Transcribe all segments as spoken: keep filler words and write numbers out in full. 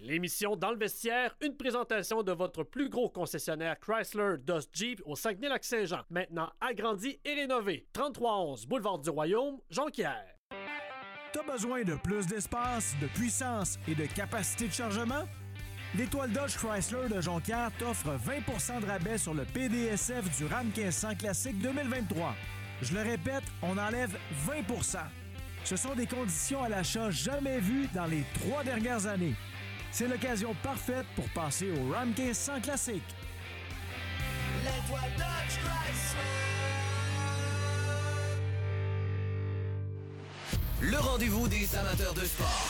L'émission Dans le vestiaire, une présentation de votre plus gros concessionnaire Chrysler Dodge Jeep au Saguenay-Lac-Saint-Jean. Maintenant agrandi et rénové. trente-trois onze Boulevard du Royaume, Jonquière. T'as besoin de plus d'espace, de puissance et de capacité de chargement? L'Étoile Dodge Chrysler de Jonquière t'offre vingt pour cent de rabais sur le P D S F du Ram quinze cents Classique deux mille vingt-trois. Je le répète, on enlève vingt pour cent. Ce sont des conditions à l'achat jamais vues dans les trois dernières années. C'est l'occasion parfaite pour passer au Ram quinze cents Classique. L'Étoile Dodge Chrysler. Le rendez-vous des amateurs de sport.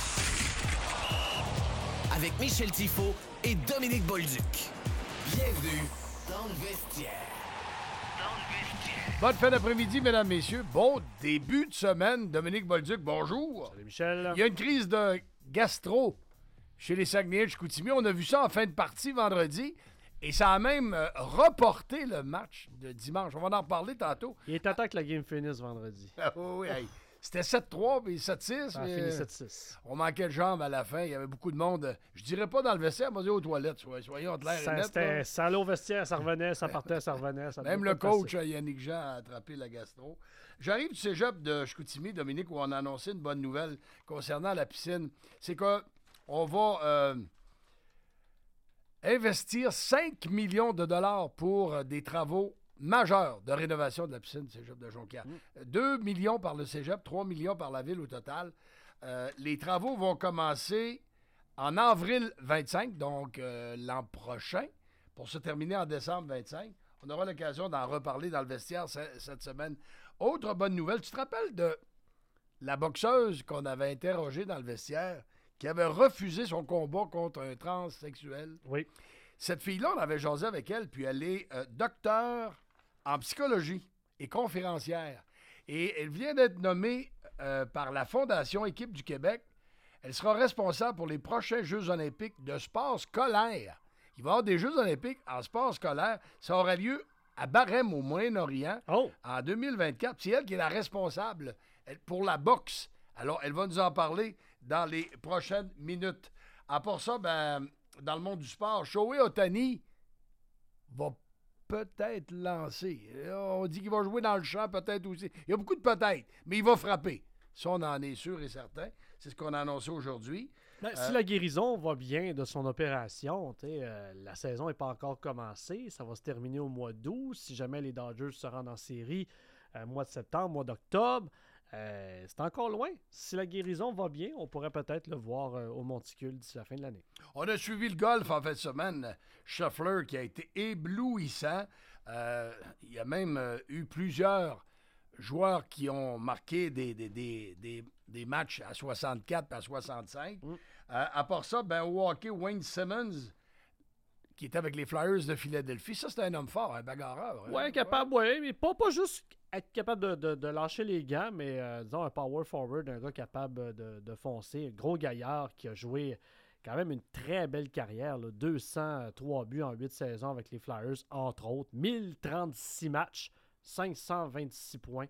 Avec Michel Tifo et Dominique Bolduc. Bienvenue dans le vestiaire. Dans le vestiaire. Bonne fin d'après-midi, mesdames, messieurs. Bon début de semaine. Dominique Bolduc, bonjour. Salut Michel. Il y a une crise de gastro chez les Saguenayens de Chicoutimi. On a vu ça en fin de partie vendredi. Et ça a même euh, reporté le match de dimanche. On va en reparler tantôt. Il est temps que la game finisse vendredi. Ah oui, hey. C'était sept trois puis sept six. Ça a fini sept six. On manquait de jambes à la fin. Il y avait beaucoup de monde. Je dirais pas dans le vestiaire, mais aux toilettes. Soyons clairs et nets. C'était, ça allait au vestiaire, ça revenait, ça partait, ça revenait. Ça Même le coach, passer. Yannick Jean, a attrapé la gastro. J'arrive du cégep de Chicoutimi, Dominique, où on a annoncé une bonne nouvelle concernant la piscine. C'est qu'on va euh, investir cinq millions de dollars pour des travaux majeur de rénovation de la piscine du cégep de Jonquière. Mmh. deux millions par le cégep, trois millions par la ville au total. Euh, les travaux vont commencer en avril vingt-cinq, donc euh, l'an prochain, pour se terminer en décembre vingt-cinq. On aura l'occasion d'en reparler dans le vestiaire c- cette semaine. Autre bonne nouvelle, tu te rappelles de la boxeuse qu'on avait interrogée dans le vestiaire qui avait refusé son combat contre un transsexuel? Oui. Cette fille-là, on avait jasé avec elle, puis elle est euh, docteur en psychologie et conférencière. Et elle vient d'être nommée euh, par la Fondation Équipe du Québec. Elle sera responsable pour les prochains Jeux olympiques de sport scolaire. Il va y avoir des Jeux olympiques en sport scolaire. Ça aura lieu à Barème, au Moyen-Orient, oh. en deux mille vingt-quatre. C'est elle qui est la responsable elle, pour la boxe. Alors, elle va nous en parler dans les prochaines minutes. À part ça, ben, dans le monde du sport, Shohei Ohtani va peut-être lancé. On dit qu'il va jouer dans le champ, peut-être aussi. Il y a beaucoup de peut-être, mais il va frapper. Ça, on en est sûr et certain. C'est ce qu'on a annoncé aujourd'hui. Ben, euh, si la guérison va bien de son opération, euh, la saison n'est pas encore commencée. Ça va se terminer au mois d'août. Si jamais les Dodgers se rendent en série, euh, mois de septembre, mois d'octobre, euh, c'est encore loin. Si la guérison va bien, on pourrait peut-être le voir euh, au monticule d'ici la fin de l'année. On a suivi le golf en fin de semaine. Scheffler qui a été éblouissant. Euh, il y a même euh, eu plusieurs joueurs qui ont marqué des, des, des, des, des matchs à soixante-quatre et à soixante-cinq. Mm. Euh, à part ça, ben, au hockey, Wayne Simmons, qui était avec les Flyers de Philadelphie, ça, c'était un homme fort, un bagarreur. Oui, hein? capable, oui, ouais, mais pas, pas juste être capable de, de, de lâcher les gants, mais euh, disons un power forward, un gars capable de, de foncer, un gros gaillard qui a joué quand même une très belle carrière, là, deux cent trois buts en huit saisons avec les Flyers, entre autres, mille trente-six matchs, cinq cent vingt-six points,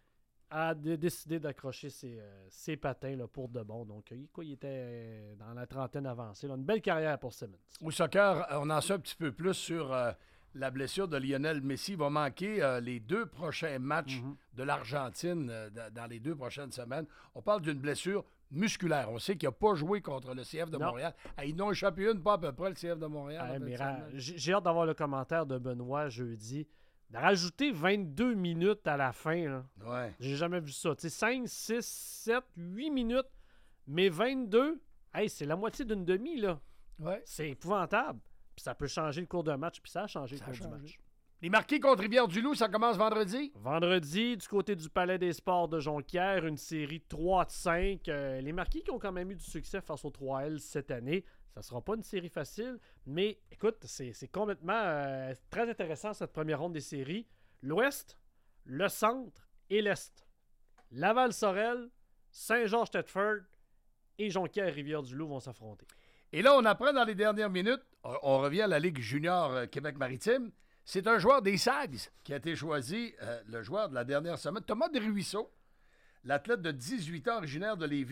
a d- décidé d'accrocher ses, euh, ses patins là, pour de bon. Donc, il, quoi, il était dans la trentaine avancée. Là, une belle carrière pour Simmons. Au soccer, on en sait un petit peu plus sur euh, la blessure de Lionel Messi. Il va manquer euh, les deux prochains matchs mm-hmm. de l'Argentine euh, d- dans les deux prochaines semaines. On parle d'une blessure musculaire. On sait qu'il n'a pas joué contre le C F de non. Montréal. Ah, ils n'ont échappé une, pas à peu près, le C F de Montréal. Ah, mais ra- j'ai, j'ai hâte d'avoir le commentaire de Benoît jeudi. De rajouter vingt-deux minutes à la fin, là. Ouais. J'ai jamais vu ça. Tu sais, cinq, six, sept, huit minutes, mais vingt-deux, hey, c'est la moitié d'une demi, là. Ouais. C'est épouvantable. Puis ça peut changer le cours de match, puis ça a changé ça le cours du match. Les marqués contre Rivière-du-Loup, ça commence vendredi? Vendredi, du côté du Palais des Sports de Jonquière, une série trois de cinq. Euh, les marqués qui ont quand même eu du succès face aux trois L cette année. Ça ne sera pas une série facile, mais écoute, c'est, c'est complètement euh, très intéressant cette première ronde des séries. L'Ouest, le Centre et l'Est. Laval-Sorel, Saint-Georges-Thetford et Jonquière-Rivière-du-Loup vont s'affronter. Et là, on apprend dans les dernières minutes, on, on revient à la Ligue junior Québec-Maritime, c'est un joueur des Sags qui a été choisi, euh, le joueur de la dernière semaine, Thomas Desruisseaux, l'athlète de dix-huit ans originaire de Lévis,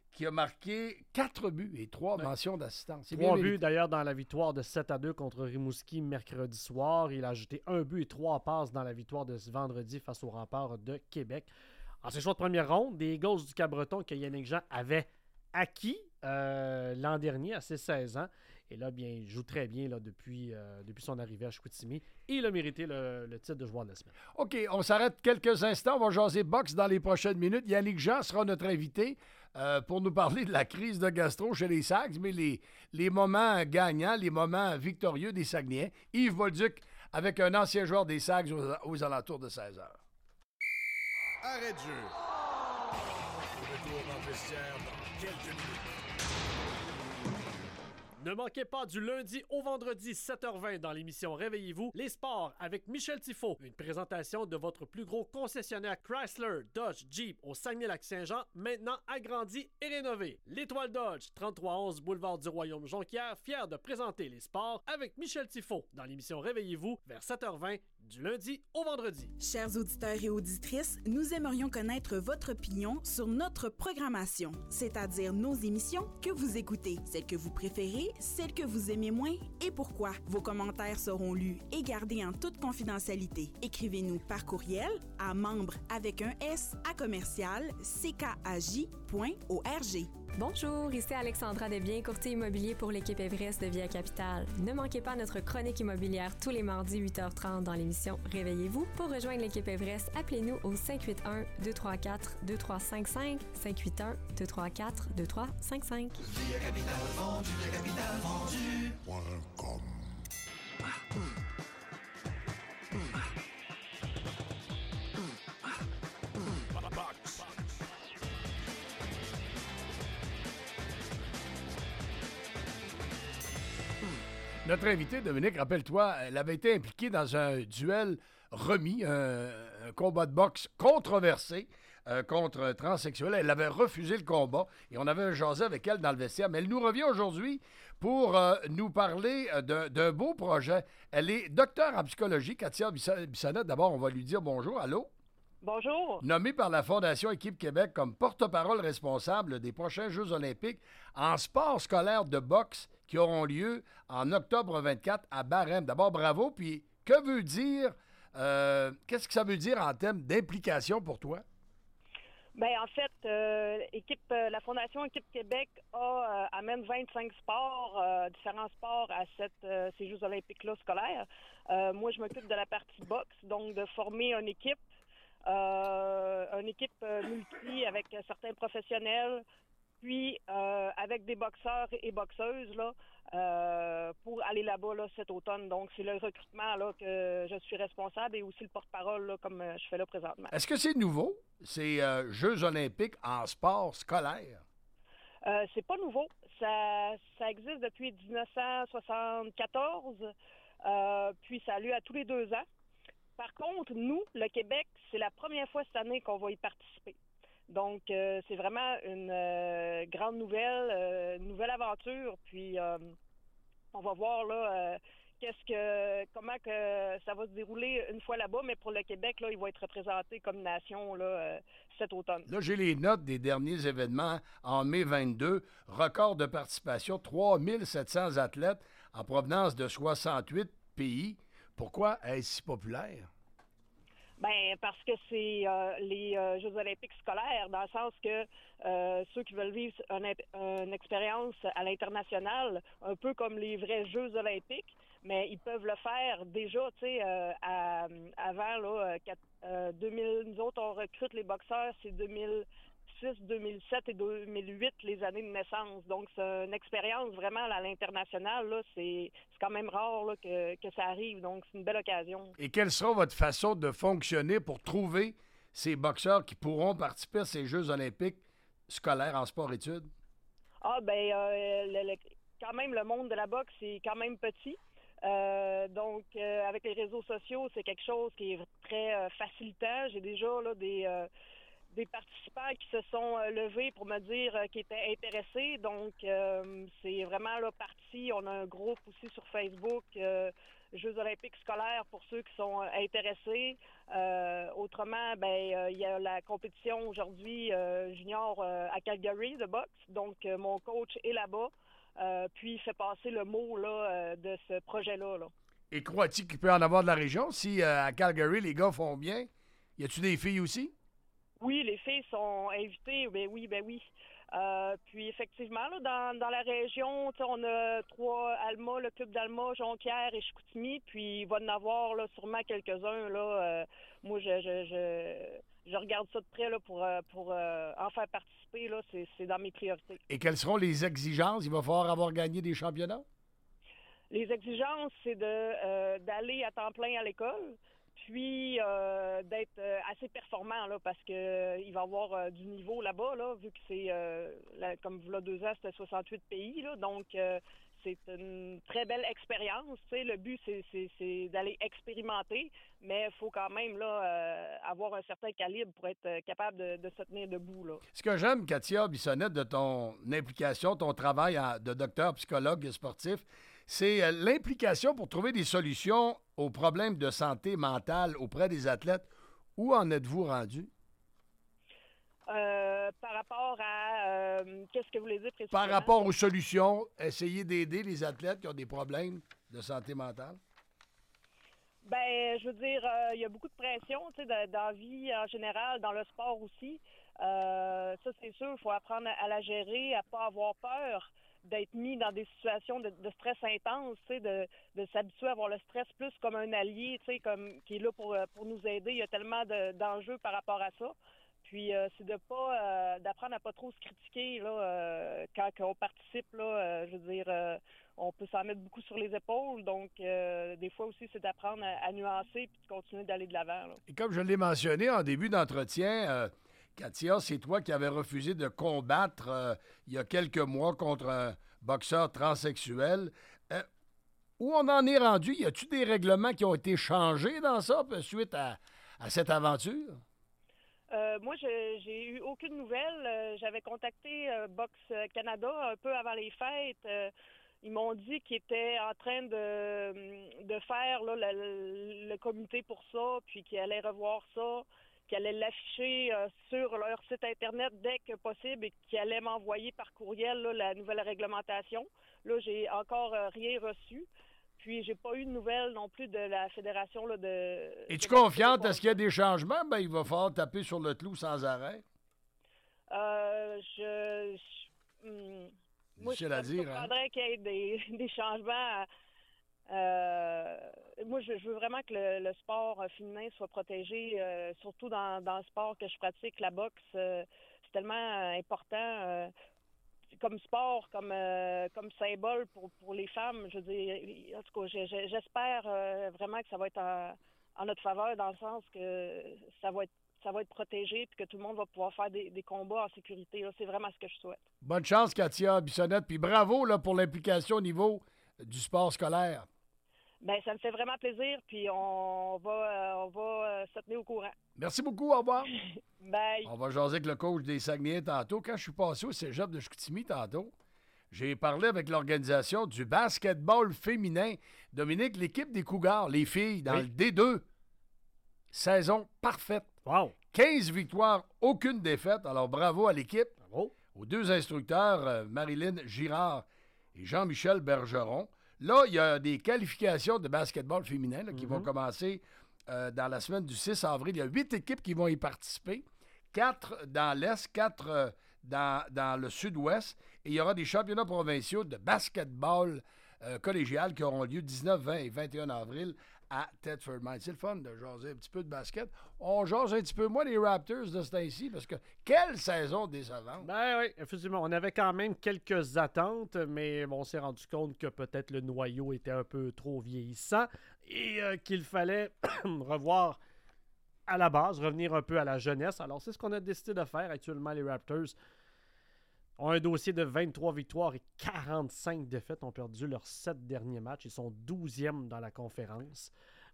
qui a marqué quatre buts et trois Ouais. mentions d'assistance. C'est Trois bien buts mérité. d'ailleurs dans la victoire de sept à deux contre Rimouski mercredi soir. Il a ajouté un but et trois passes dans la victoire de ce vendredi face aux Remparts de Québec. En ses choix de première ronde, des Eagles du Cap-Breton que Yannick Jean avait acquis euh, l'an dernier à ses seize ans. Et là, bien, il joue très bien là, depuis, euh, depuis son arrivée à Chicoutimi. Et il a mérité le, le titre de joueur de la semaine. OK, on s'arrête quelques instants. On va jaser boxe dans les prochaines minutes. Yannick Jean sera notre invité euh, pour nous parler de la crise de gastro chez les Sags, mais les, les moments gagnants, les moments victorieux des Saguenayens. Yves Bolduc avec un ancien joueur des Sags aux, aux alentours de seize heures. Arrêt de jeu. Retour dans le vestiaire dans quelques minutes. Ne manquez pas du lundi au vendredi sept heures vingt dans l'émission Réveillez-vous, les sports avec Michel Tifo. Une présentation de votre plus gros concessionnaire Chrysler, Dodge, Jeep au Saguenay-Lac-Saint-Jean, maintenant agrandi et rénové. L'Étoile Dodge, trente-trois onze boulevard du Royaume-Jonquière, fier de présenter les sports avec Michel Tifo dans l'émission Réveillez-vous vers sept heures vingt du lundi au vendredi. Chers auditeurs et auditrices, nous aimerions connaître votre opinion sur notre programmation, c'est-à-dire nos émissions que vous écoutez, celles que vous préférez, celles que vous aimez moins et pourquoi. Vos commentaires seront lus et gardés en toute confidentialité. Écrivez-nous par courriel à membres avec un S à commercial c k a j point org. Bonjour, ici Alexandra Desbiens, courtier immobilier pour l'équipe Everest de Via Capitale. Ne manquez pas notre chronique immobilière tous les mardis huit heures trente dans l'émission Réveillez-vous. Pour rejoindre l'équipe Everest, appelez-nous au cinq huit un, deux trois quatre, deux trois cinq cinq, cinq huit un, deux trois quatre, deux trois cinq cinq. Via Capital vendu, Via Capital vendu. Point com. Box. Notre invité, Dominique, rappelle-toi, elle avait été impliquée dans un duel remis, un, un combat de boxe controversé euh, contre un transsexuel. Elle avait refusé le combat et on avait jasé avec elle dans le vestiaire. Mais elle nous revient aujourd'hui pour euh, nous parler euh, d'un, d'un beau projet. Elle est docteure en psychologie, Katia Bissonnette. D'abord, on va lui dire bonjour. Allô? Bonjour. Nommée par la Fondation Équipe Québec comme porte-parole responsable des prochains Jeux olympiques en sport scolaire de boxe qui auront lieu en octobre vingt-quatre à Barème. D'abord, bravo. Puis, que veut dire, euh, qu'est-ce que ça veut dire en termes d'implication pour toi? Ben en fait, euh, équipe, euh, la Fondation Équipe Québec a, euh, amène vingt-cinq sports, euh, différents sports à cette, euh, ces Jeux olympiques-là scolaires. Euh, moi, je m'occupe de la partie boxe, donc de former une équipe, euh, une équipe euh, multi avec euh, certains professionnels, puis euh, avec des boxeurs et boxeuses là, euh, pour aller là-bas là, cet automne. Donc, c'est le recrutement là, que je suis responsable et aussi le porte-parole là, comme euh, je fais là présentement. Est-ce que c'est nouveau, ces euh, Jeux olympiques en sport scolaire? Euh, c'est pas nouveau. Ça, ça existe depuis dix-neuf cent soixante-quatorze, euh, puis ça a lieu à tous les deux ans. Par contre, nous, le Québec, c'est la première fois cette année qu'on va y participer. Donc, euh, c'est vraiment une euh, grande nouvelle, euh, une nouvelle aventure. Puis, euh, on va voir là, euh, qu'est-ce que, comment que ça va se dérouler une fois là-bas. Mais pour le Québec, là, il va être représenté comme nation là, euh, cet automne. Là, j'ai les notes des derniers événements en mai vingt-deux. Record de participation, trois mille sept cents athlètes en provenance de soixante-huit pays. Pourquoi est-ce si populaire? Ben parce que c'est euh, les euh, Jeux olympiques scolaires, dans le sens que euh, ceux qui veulent vivre une, une expérience à l'international, un peu comme les vrais Jeux olympiques, mais ils peuvent le faire déjà, tu sais, euh, à, avant là, quatre, euh, deux mille. Nous autres, on recrute les boxeurs, c'est deux mille six, deux mille sept et deux mille huit, les années de naissance. Donc, c'est une expérience vraiment à l'international. Là, c'est, c'est quand même rare là, que, que ça arrive. Donc, c'est une belle occasion. Et quelle sera votre façon de fonctionner pour trouver ces boxeurs qui pourront participer à ces Jeux olympiques scolaires en sport-études? Ah, ben, euh, le, le, quand même, le monde de la boxe, c'est quand même petit. Euh, donc, euh, avec les réseaux sociaux, c'est quelque chose qui est très euh, facilitant. J'ai déjà là, des... Euh, des participants qui se sont euh, levés pour me dire euh, qu'ils étaient intéressés. Donc, euh, c'est vraiment là parti. On a un groupe aussi sur Facebook, euh, Jeux olympiques scolaires pour ceux qui sont euh, intéressés. Euh, autrement, ben il euh, y a la compétition aujourd'hui euh, junior euh, à Calgary de boxe. Donc, euh, mon coach est là-bas. Euh, puis, il fait passer le mot là, euh, de ce projet-là. Là. Et crois-tu qu'il peut en avoir de la région si euh, à Calgary, les gars font bien? Y a-tu des filles aussi? Oui, les filles sont invitées. Ben oui, ben oui. Euh, puis effectivement, là, dans, dans la région, on a trois Alma, le club d'Alma, Jonquière et Chicoutimi. Puis il va en avoir là, sûrement quelques-uns. Là, euh, moi, je, je, je, je regarde ça de près là, pour, pour euh, en faire participer. Là, c'est, c'est dans mes priorités. Et quelles seront les exigences? Il va falloir avoir gagné des championnats? Les exigences, c'est de euh, d'aller à temps plein à l'école. Puis euh, d'être euh, assez performant là, parce que euh, il va y avoir euh, du niveau là-bas, là, vu que c'est euh, la, comme vous là deux ans, c'était soixante-huit pays, là, donc euh, c'est une très belle expérience. Le but, c'est, c'est, c'est d'aller expérimenter, mais il faut quand même là, euh, avoir un certain calibre pour être capable de, de se tenir debout. Là. Ce que j'aime, Katia Bissonnette, de ton implication, ton travail en, de docteur, psychologue et sportif, c'est euh, l'implication pour trouver des solutions aux problèmes de santé mentale auprès des athlètes. Où en êtes-vous rendu? Euh, par rapport à... Euh, qu'est-ce que vous voulez dire précisément? Par rapport aux solutions, essayer d'aider les athlètes qui ont des problèmes de santé mentale? Ben, je veux dire, euh, il y a beaucoup de pression, tu sais, dans la vie en général, dans le sport aussi. Euh, ça, c'est sûr, il faut apprendre à, à la gérer, à pas avoir peur d'être mis dans des situations de, de stress intense, tu sais, de, de s'habituer à voir le stress plus comme un allié, tu sais, comme qui est là pour, pour nous aider. Il y a tellement de, d'enjeux par rapport à ça. Puis euh, c'est de pas euh, d'apprendre à pas trop se critiquer là euh, quand on participe là. Euh, je veux dire, euh, on peut s'en mettre beaucoup sur les épaules. Donc euh, des fois aussi, c'est d'apprendre à, à nuancer puis de continuer d'aller de l'avant. Là. Et comme je l'ai mentionné en début d'entretien, euh, Katia, c'est toi qui avais refusé de combattre euh, il y a quelques mois contre un boxeur transsexuel. Euh, où on en est rendu? Y a-t-il des règlements qui ont été changés dans ça suite à, à cette aventure? Euh, moi, je, j'ai eu aucune nouvelle. Euh, j'avais contacté euh, Boxe Canada un peu avant les fêtes. Euh, ils m'ont dit qu'ils étaient en train de, de faire là, le, le comité pour ça, puis qu'ils allaient revoir ça, qu'ils allaient l'afficher euh, sur leur site Internet dès que possible et qu'ils allaient m'envoyer par courriel là, la nouvelle réglementation. Là, j'ai encore euh, rien reçu. Puis, j'ai pas eu de nouvelles non plus de la fédération là, de... Es-tu de confiante? Est-ce qu'il y a des changements? Ben, il va falloir taper sur le clou sans arrêt. Euh, je... je hum, moi, je à dire, hein? comprendrais qu'il y ait des, des changements. Euh, moi, je, je veux vraiment que le, le sport féminin soit protégé, euh, surtout dans, dans le sport que je pratique, la boxe. Euh, c'est tellement euh, important... Euh, comme sport, comme euh, comme symbole pour, pour les femmes. Je veux dire, en tout cas, je, je, j'espère euh, vraiment que ça va être en, en notre faveur, dans le sens que ça va être ça va être protégé et que tout le monde va pouvoir faire des, des combats en sécurité. Là, c'est vraiment ce que je souhaite. Bonne chance, Katia Bissonnette, puis bravo là, pour l'implication au niveau du sport scolaire. Bien, ça me fait vraiment plaisir, puis on va, euh, on va euh, se tenir au courant. Merci beaucoup, au revoir. Bye. On va jaser avec le coach des Saguenayens tantôt. Quand je suis passé au cégep de Chicoutimi tantôt, j'ai parlé avec l'organisation du basketball féminin. Dominique, l'équipe des Cougars, les filles, dans oui. le D deux, saison parfaite. Wow. quinze victoires, aucune défaite. Alors, bravo à l'équipe. Bravo. Aux deux instructeurs, euh, Marilyn Girard et Jean-Michel Bergeron. Là, il y a des qualifications de basketball féminin là, qui mm-hmm. vont commencer euh, dans la semaine du six avril. Il y a huit équipes qui vont y participer. Quatre dans l'Est, quatre euh, dans, dans le Sud-Ouest. Et il y aura des championnats provinciaux de basketball euh, collégial qui auront lieu dix-neuf, vingt et vingt et un avril à Thetford Mines. C'est le fun de jaser un petit peu de basket. On jase un petit peu moins les Raptors de ce temps-ci parce que quelle saison décevante! Ben oui, effectivement. On avait quand même quelques attentes, mais on s'est rendu compte que peut-être le noyau était un peu trop vieillissant et euh, qu'il fallait revoir à la base, revenir un peu à la jeunesse. Alors, c'est ce qu'on a décidé de faire actuellement. Les Raptors ont un dossier de vingt-trois victoires et quarante-cinq défaites. Ont perdu leurs sept derniers matchs. Ils sont douzièmes dans la conférence.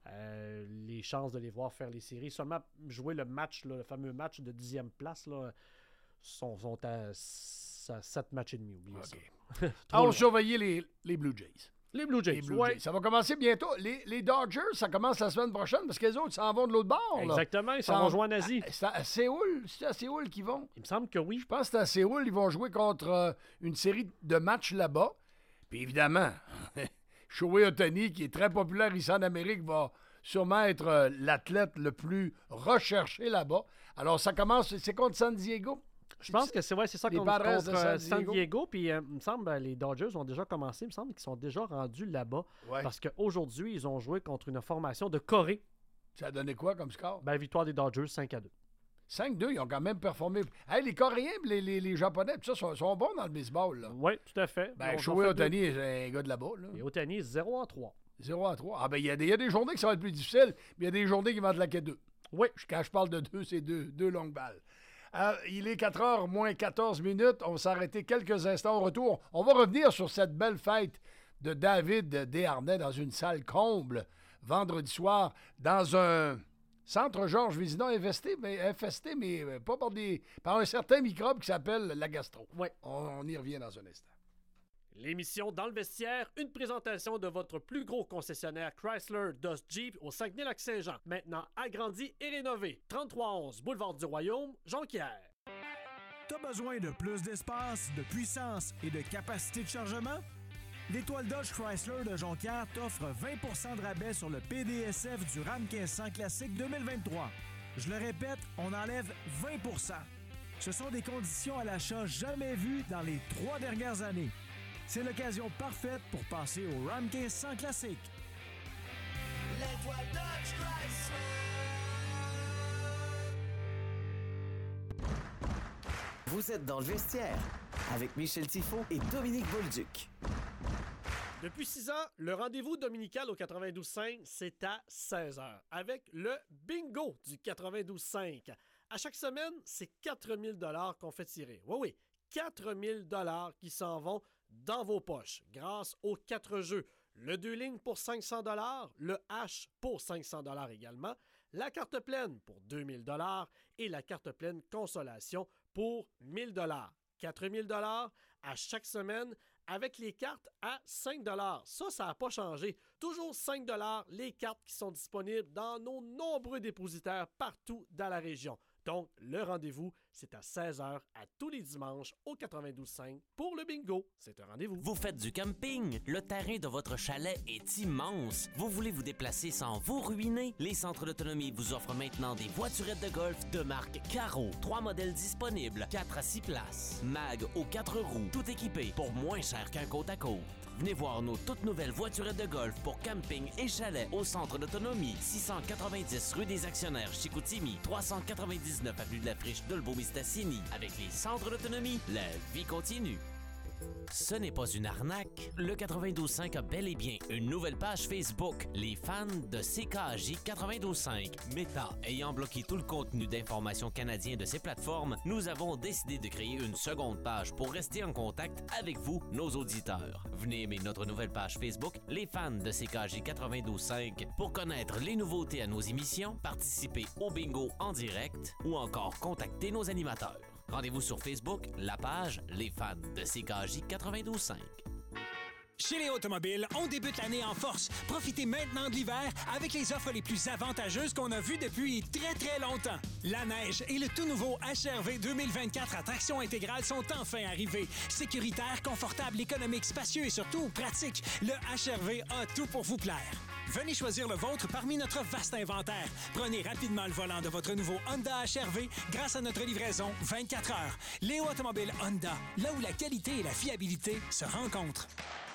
euh, les chances de les voir faire les séries. Seulement jouer le match, là, le fameux match de dixième place, là, sont, sont à, à sept matchs et demi. Oubliez okay. ça. Ah, on surveillait les, les Blue Jays. Les Blue Jays, les Blue ouais. Jays. Ça va commencer bientôt. Les, les Dodgers, ça commence la semaine prochaine parce que les autres s'en vont de l'autre bord. Là. Exactement, ils s'en Ça vont en... jouer en Asie. C'est à Séoul. C'est à Séoul qu'ils vont. Il me semble que oui. Je pense que c'est à Séoul. Ils vont jouer contre euh, une série de matchs là-bas. Puis évidemment, Shohei Ohtani, qui est très populaire ici en Amérique, va sûrement être euh, l'athlète le plus recherché là-bas. Alors, ça commence, c'est contre San Diego. Je pense que c'est ouais, c'est ça les contre, Padres contre de San Diego. San Diego. Puis, euh, il me semble que les Dodgers ont déjà commencé. Il me semble qu'ils sont déjà rendus là-bas. Ouais. Parce qu'aujourd'hui, ils ont joué contre une formation de Corée. Ça a donné quoi comme score? Ben, victoire des Dodgers cinq à deux. cinq deux, ils ont quand même performé. Hey, les Coréens et les, les, les Japonais, tout ça, sont, sont bons dans le baseball. Là. Oui, tout à fait. Ben, Ils ont Shohei fait Ohtani est un gars de là-bas. Là. deux. Et Ohtani, zéro à trois. zéro à trois. Ah, ben, il y, a des- il y a des journées que ça va être plus difficile, mais il y a des journées qui vont te laquer deux. Oui. Quand je parle de deux, c'est deux, deux longues balles. Euh, il est quatre heures moins quatorze minutes. On va s'arrêter quelques instants au retour. On va revenir sur cette belle fête de David Desharnais dans une salle comble vendredi soir dans un centre Georges Vézina infesté, mais, infesté, mais pas par, des, par un certain microbe qui s'appelle la gastro. Oui. On, on y revient dans un instant. L'émission Dans le vestiaire, une présentation de votre plus gros concessionnaire Chrysler Dodge Jeep au Saguenay-Lac-Saint-Jean. Maintenant agrandi et rénové. trente-trois onze Boulevard du Royaume, Jonquière. T'as besoin de plus d'espace, de puissance et de capacité de chargement? L'Étoile Dodge Chrysler de Jonquière t'offre vingt pour cent de rabais sur le P D S F du Ram quinze cents Classique deux mille vingt-trois. Je le répète, on enlève vingt pour cent. Ce sont des conditions à l'achat jamais vues dans les trois dernières années. C'est l'occasion parfaite pour passer au Ram quinze cents Classique. L'Étoile Dodge Chrysler. Vous êtes dans le vestiaire avec Michel Tifo et Dominique Bolduc. Depuis six ans, le rendez-vous dominical au quatre-vingt-douze cinq, c'est à seize heures, avec le bingo du quatre-vingt-douze cinq. À chaque semaine, c'est quatre mille dollars qu'on fait tirer. Oui, oui, quatre mille dollars qui s'en vont dans vos poches grâce aux quatre jeux. Le deux lignes pour cinq cents dollars, le H pour cinq cents dollars également, la carte pleine pour deux mille dollars et la carte pleine consolation pour mille dollars. quatre mille dollars à chaque semaine avec les cartes à cinq dollars. Ça, ça n'a pas changé. Toujours cinq dollars les cartes qui sont disponibles dans nos nombreux dépositaires partout dans la région. Donc, le rendez-vous, c'est à seize heures à tous les dimanches au quatre-vingt-douze cinq pour le bingo. C'est un rendez-vous. Vous faites du camping? Le terrain de votre chalet est immense. Vous voulez vous déplacer sans vous ruiner? Les centres d'autonomie vous offrent maintenant des voiturettes de golf de marque Caro. Trois modèles disponibles, quatre à six places. Mag aux quatre roues, tout équipé pour moins cher qu'un côte à côte. Venez voir nos toutes nouvelles voiturettes de golf pour camping et chalet au centre d'autonomie. six cent quatre-vingt-dix rue des Actionnaires, Chicoutimi. trois cent quatre-vingt-dix-neuf avenue de la Friche, Dolbeau-Mistassini. Avec les centres d'autonomie, la vie continue. Ce n'est pas une arnaque. Le quatre-vingt-douze cinq a bel et bien une nouvelle page Facebook, les fans de C K A J quatre-vingt-douze cinq. Meta ayant bloqué tout le contenu d'information canadien de ces plateformes, nous avons décidé de créer une seconde page pour rester en contact avec vous, nos auditeurs. Venez aimer notre nouvelle page Facebook, les fans de C K A J quatre-vingt-douze cinq, pour connaître les nouveautés à nos émissions, participer au bingo en direct ou encore contacter nos animateurs. Rendez-vous sur Facebook, la page Les fans de C K A J quatre-vingt-douze cinq. Chez les Automobiles, on débute l'année en force. Profitez maintenant de l'hiver avec les offres les plus avantageuses qu'on a vues depuis très très longtemps. La neige et le tout nouveau H R V deux mille vingt-quatre à traction intégrale sont enfin arrivés. Sécuritaire, confortable, économique, spacieux et surtout pratique, le H R V a tout pour vous plaire. Venez choisir le vôtre parmi notre vaste inventaire. Prenez rapidement le volant de votre nouveau Honda H R V grâce à notre livraison vingt-quatre heures. Léo Automobile Honda, là où la qualité et la fiabilité se rencontrent.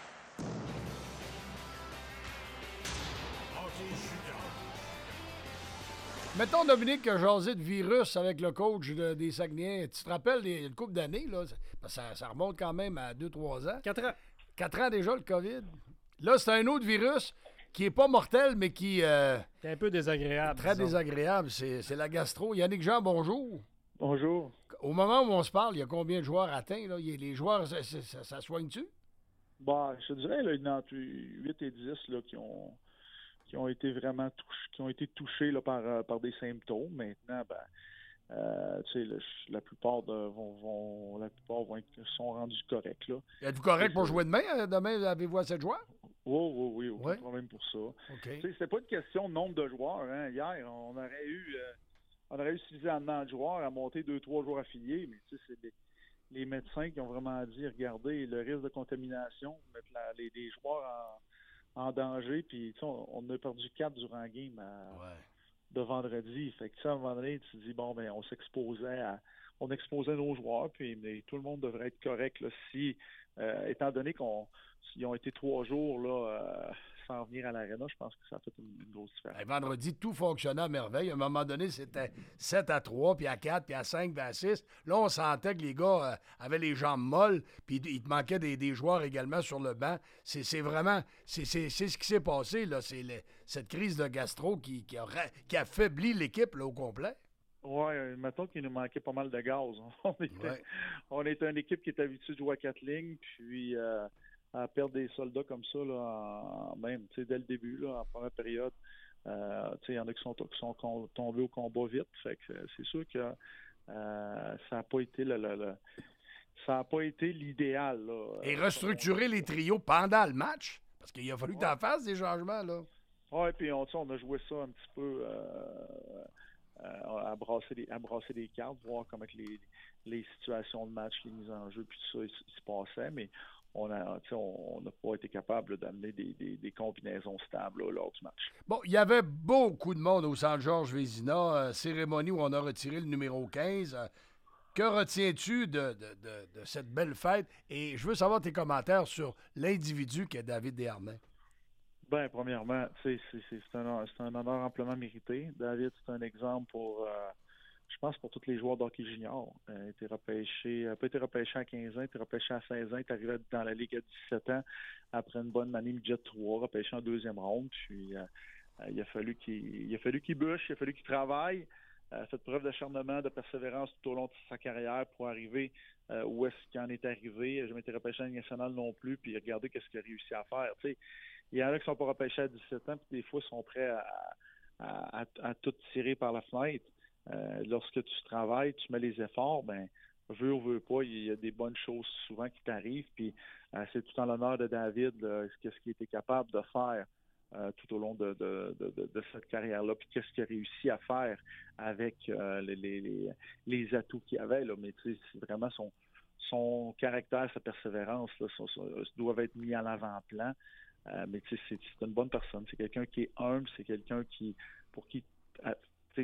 Mettons, Dominique, que jasé de virus avec le coach de, des Saguenayens. Tu te rappelles, des, une couple d'années, là, ça, ça remonte quand même à deux trois ans. Quatre ans. Quatre ans déjà, le COVID. Là, c'est un autre virus qui n'est pas mortel, mais qui... Euh, c'est un peu désagréable. Très disons. désagréable. C'est, c'est la gastro. Yannick Jean, bonjour. Bonjour. Au moment où on se parle, il y a combien de joueurs atteints? Là? Il y a, les joueurs, ça, ça, ça, ça soigne-tu? Bah, je te dirais, là, il y en a entre huit et dix là, qui ont qui ont été vraiment touchés, qui ont été touchés là, par, euh, par des symptômes. Maintenant, ben, euh, tu sais, le, la plupart de, vont, vont, la plupart vont être, sont rendus corrects. Là. Êtes-vous correct pour jouer demain? Demain, avez-vous assez de joueurs? Oui, oui, oui, aucun ouais. problème pour ça. Okay. C'était pas une question de nombre de joueurs. Hein. Hier, on aurait eu euh, on aurait eu suffisamment de joueurs à monter deux, trois joueurs affiliés, mais c'est les, les médecins qui ont vraiment dit, regardez, le risque de contamination, mettre la, les, les joueurs en, en danger, puis on, on a perdu quatre durant la game à, ouais. de vendredi. Fait que ça, à un moment donné, tu te dis, bon, ben on s'exposait à on exposait nos joueurs, puis mais tout le monde devrait être correct là, si, euh, étant donné qu'on ils ont été trois jours là, euh, sans venir à l'aréna, je pense que ça a fait une, une grosse différence. Et vendredi, tout fonctionnait à merveille. À un moment donné, c'était sept à trois, puis à quatre, puis à cinq, puis à six. Là, on sentait que les gars euh, avaient les jambes molles, puis il te manquait des, des joueurs également sur le banc. C'est, c'est vraiment, c'est, c'est, c'est ce qui s'est passé, là. C'est le, cette crise de gastro qui, qui, a, qui affaiblit l'équipe là, au complet. Oui, mettons qu'il nous manquait pas mal de gaz. On était, ouais. on était une équipe qui est habituée de jouer à quatre lignes, puis euh, à perdre des soldats comme ça, là, en, même dès le début, là, en première période. Euh, il y en a qui sont, qui sont tombés au combat vite. Fait que c'est sûr que euh, ça n'a pas été le, le, le ça n'a pas été l'idéal. Là. Et restructurer les trios pendant le match, parce qu'il a fallu que tu en fasses des changements. Là. Oui, puis on, on a joué ça un petit peu. Euh, Euh, à brasser les à brasser les cartes, voir comment que les, les situations de match, les mises en jeu, puis tout ça, il, il se passait, mais on a on n'a pas été capable là, d'amener des, des, des combinaisons stables là, lors du match. Bon, il y avait beaucoup de monde au Centre Georges Vézina, euh, cérémonie où on a retiré le numéro quinze. Euh, que retiens-tu de, de, de, de cette belle fête? Et je veux savoir tes commentaires sur l'individu qu'est David Desharnais. Ben, premièrement, c'est, c'est, c'est, un, c'est un honneur amplement mérité. David, c'est un exemple pour, euh, je pense, pour tous les joueurs d'hockey junior. Il a été repêché, n'a pas été repêché à quinze ans, il a été repêché à seize ans, il est arrivé dans la Ligue à dix-sept ans après une bonne année midget trois, repêché en deuxième ronde. Puis, euh, il a fallu qu'il, il a fallu qu'il bûche, il a fallu qu'il travaille. Euh, fait preuve d'acharnement, de persévérance tout au long de sa carrière pour arriver euh, où est-ce qu'il en est arrivé. Je jamais été repêché à la Ligue nationale non plus, puis regardez qu'est-ce qu'il a réussi à faire. Tu sais, il y en a qui sont pas repêchés à dix-sept ans, puis des fois, ils sont prêts à, à, à, à tout tirer par la fenêtre. Euh, lorsque tu travailles, tu mets les efforts, ben veux ou veux pas, il y a des bonnes choses souvent qui t'arrivent, puis euh, c'est tout en l'honneur de David, là, qu'est-ce qu'il était capable de faire euh, tout au long de, de, de, de, de cette carrière-là, puis qu'est-ce qu'il a réussi à faire avec euh, les, les, les atouts qu'il avait, là. Mais tu sais, c'est vraiment son, son caractère, sa persévérance, là, son, son, doivent être mis à l'avant-plan. Euh, mais tu sais, c'est, c'est une bonne personne. C'est quelqu'un qui est humble, c'est quelqu'un qui, pour qui à,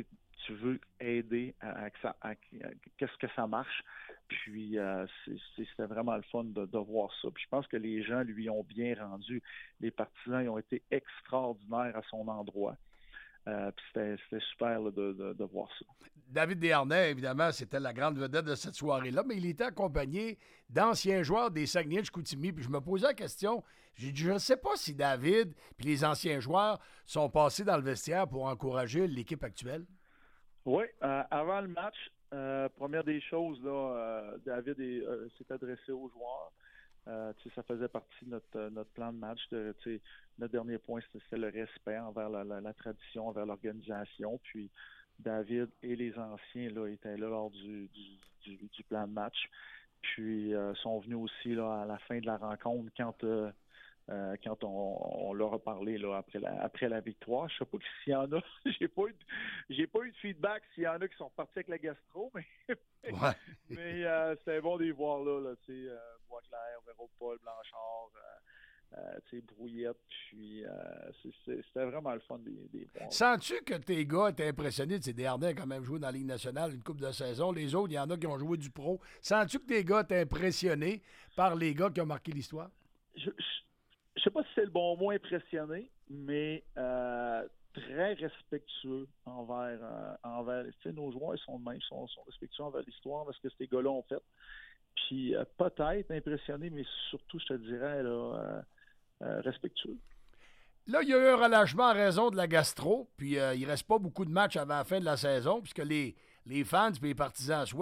tu veux aider à, à, à, à, à qu'est-ce que ça marche. Puis euh, c'est, c'est, c'était vraiment le fun de, de voir ça. Puis je pense que les gens lui ont bien rendu. Les partisans ils ont été extraordinaires à son endroit. Euh, puis c'était, c'était super là, de, de, de voir ça. David Desharnais, évidemment, c'était la grande vedette de cette soirée-là, mais il était accompagné d'anciens joueurs des Saguenay de Chicoutimi. Puis je me posais la question, j'ai dit, je ne sais pas si David et les anciens joueurs sont passés dans le vestiaire pour encourager l'équipe actuelle. Oui, euh, avant le match, euh, première des choses, là, euh, David est, euh, s'est adressé aux joueurs. Euh, ça faisait partie de notre, notre plan de match. De, notre dernier point, c'était, c'était le respect envers la, la, la tradition, envers l'organisation. Puis David et les anciens là, étaient là lors du, du, du, du plan de match. Puis euh, sont venus aussi là, à la fin de la rencontre quand, euh, euh, quand on, on leur a parlé là, après, la, après la victoire. Je sais pas s'il y en a. j'ai pas eu de, j'ai pas eu de feedback s'il y en a qui sont partis avec la gastro, mais, ouais. mais euh, c'était bon de les voir là. là tu sais, euh, Boisclair, Véro-Paul, Blanchard, euh, euh, Brouillette, puis euh, c'est, c'est, c'était vraiment le fun des, des bons. Sens-tu que tes gars étaient impressionnés? Tu sais, Desharnais a quand même joué dans la Ligue nationale une couple de saisons. Les autres, il y en a qui ont joué du pro. Sens-tu que tes gars étaient impressionnés par les gars qui ont marqué l'histoire? Je ne sais pas si c'est le bon mot impressionné, mais euh, très respectueux envers, euh, envers tu sais, nos joueurs, ils sont de même, ils sont, sont respectueux envers l'histoire, parce que ces gars-là ont fait. Puis euh, peut-être impressionné, mais surtout, je te dirais, là, euh, euh, respectueux. Là, il y a eu un relâchement en raison de la gastro, puis euh, il ne reste pas beaucoup de matchs avant la fin de la saison, puisque les, les fans et les partisans souhaitent.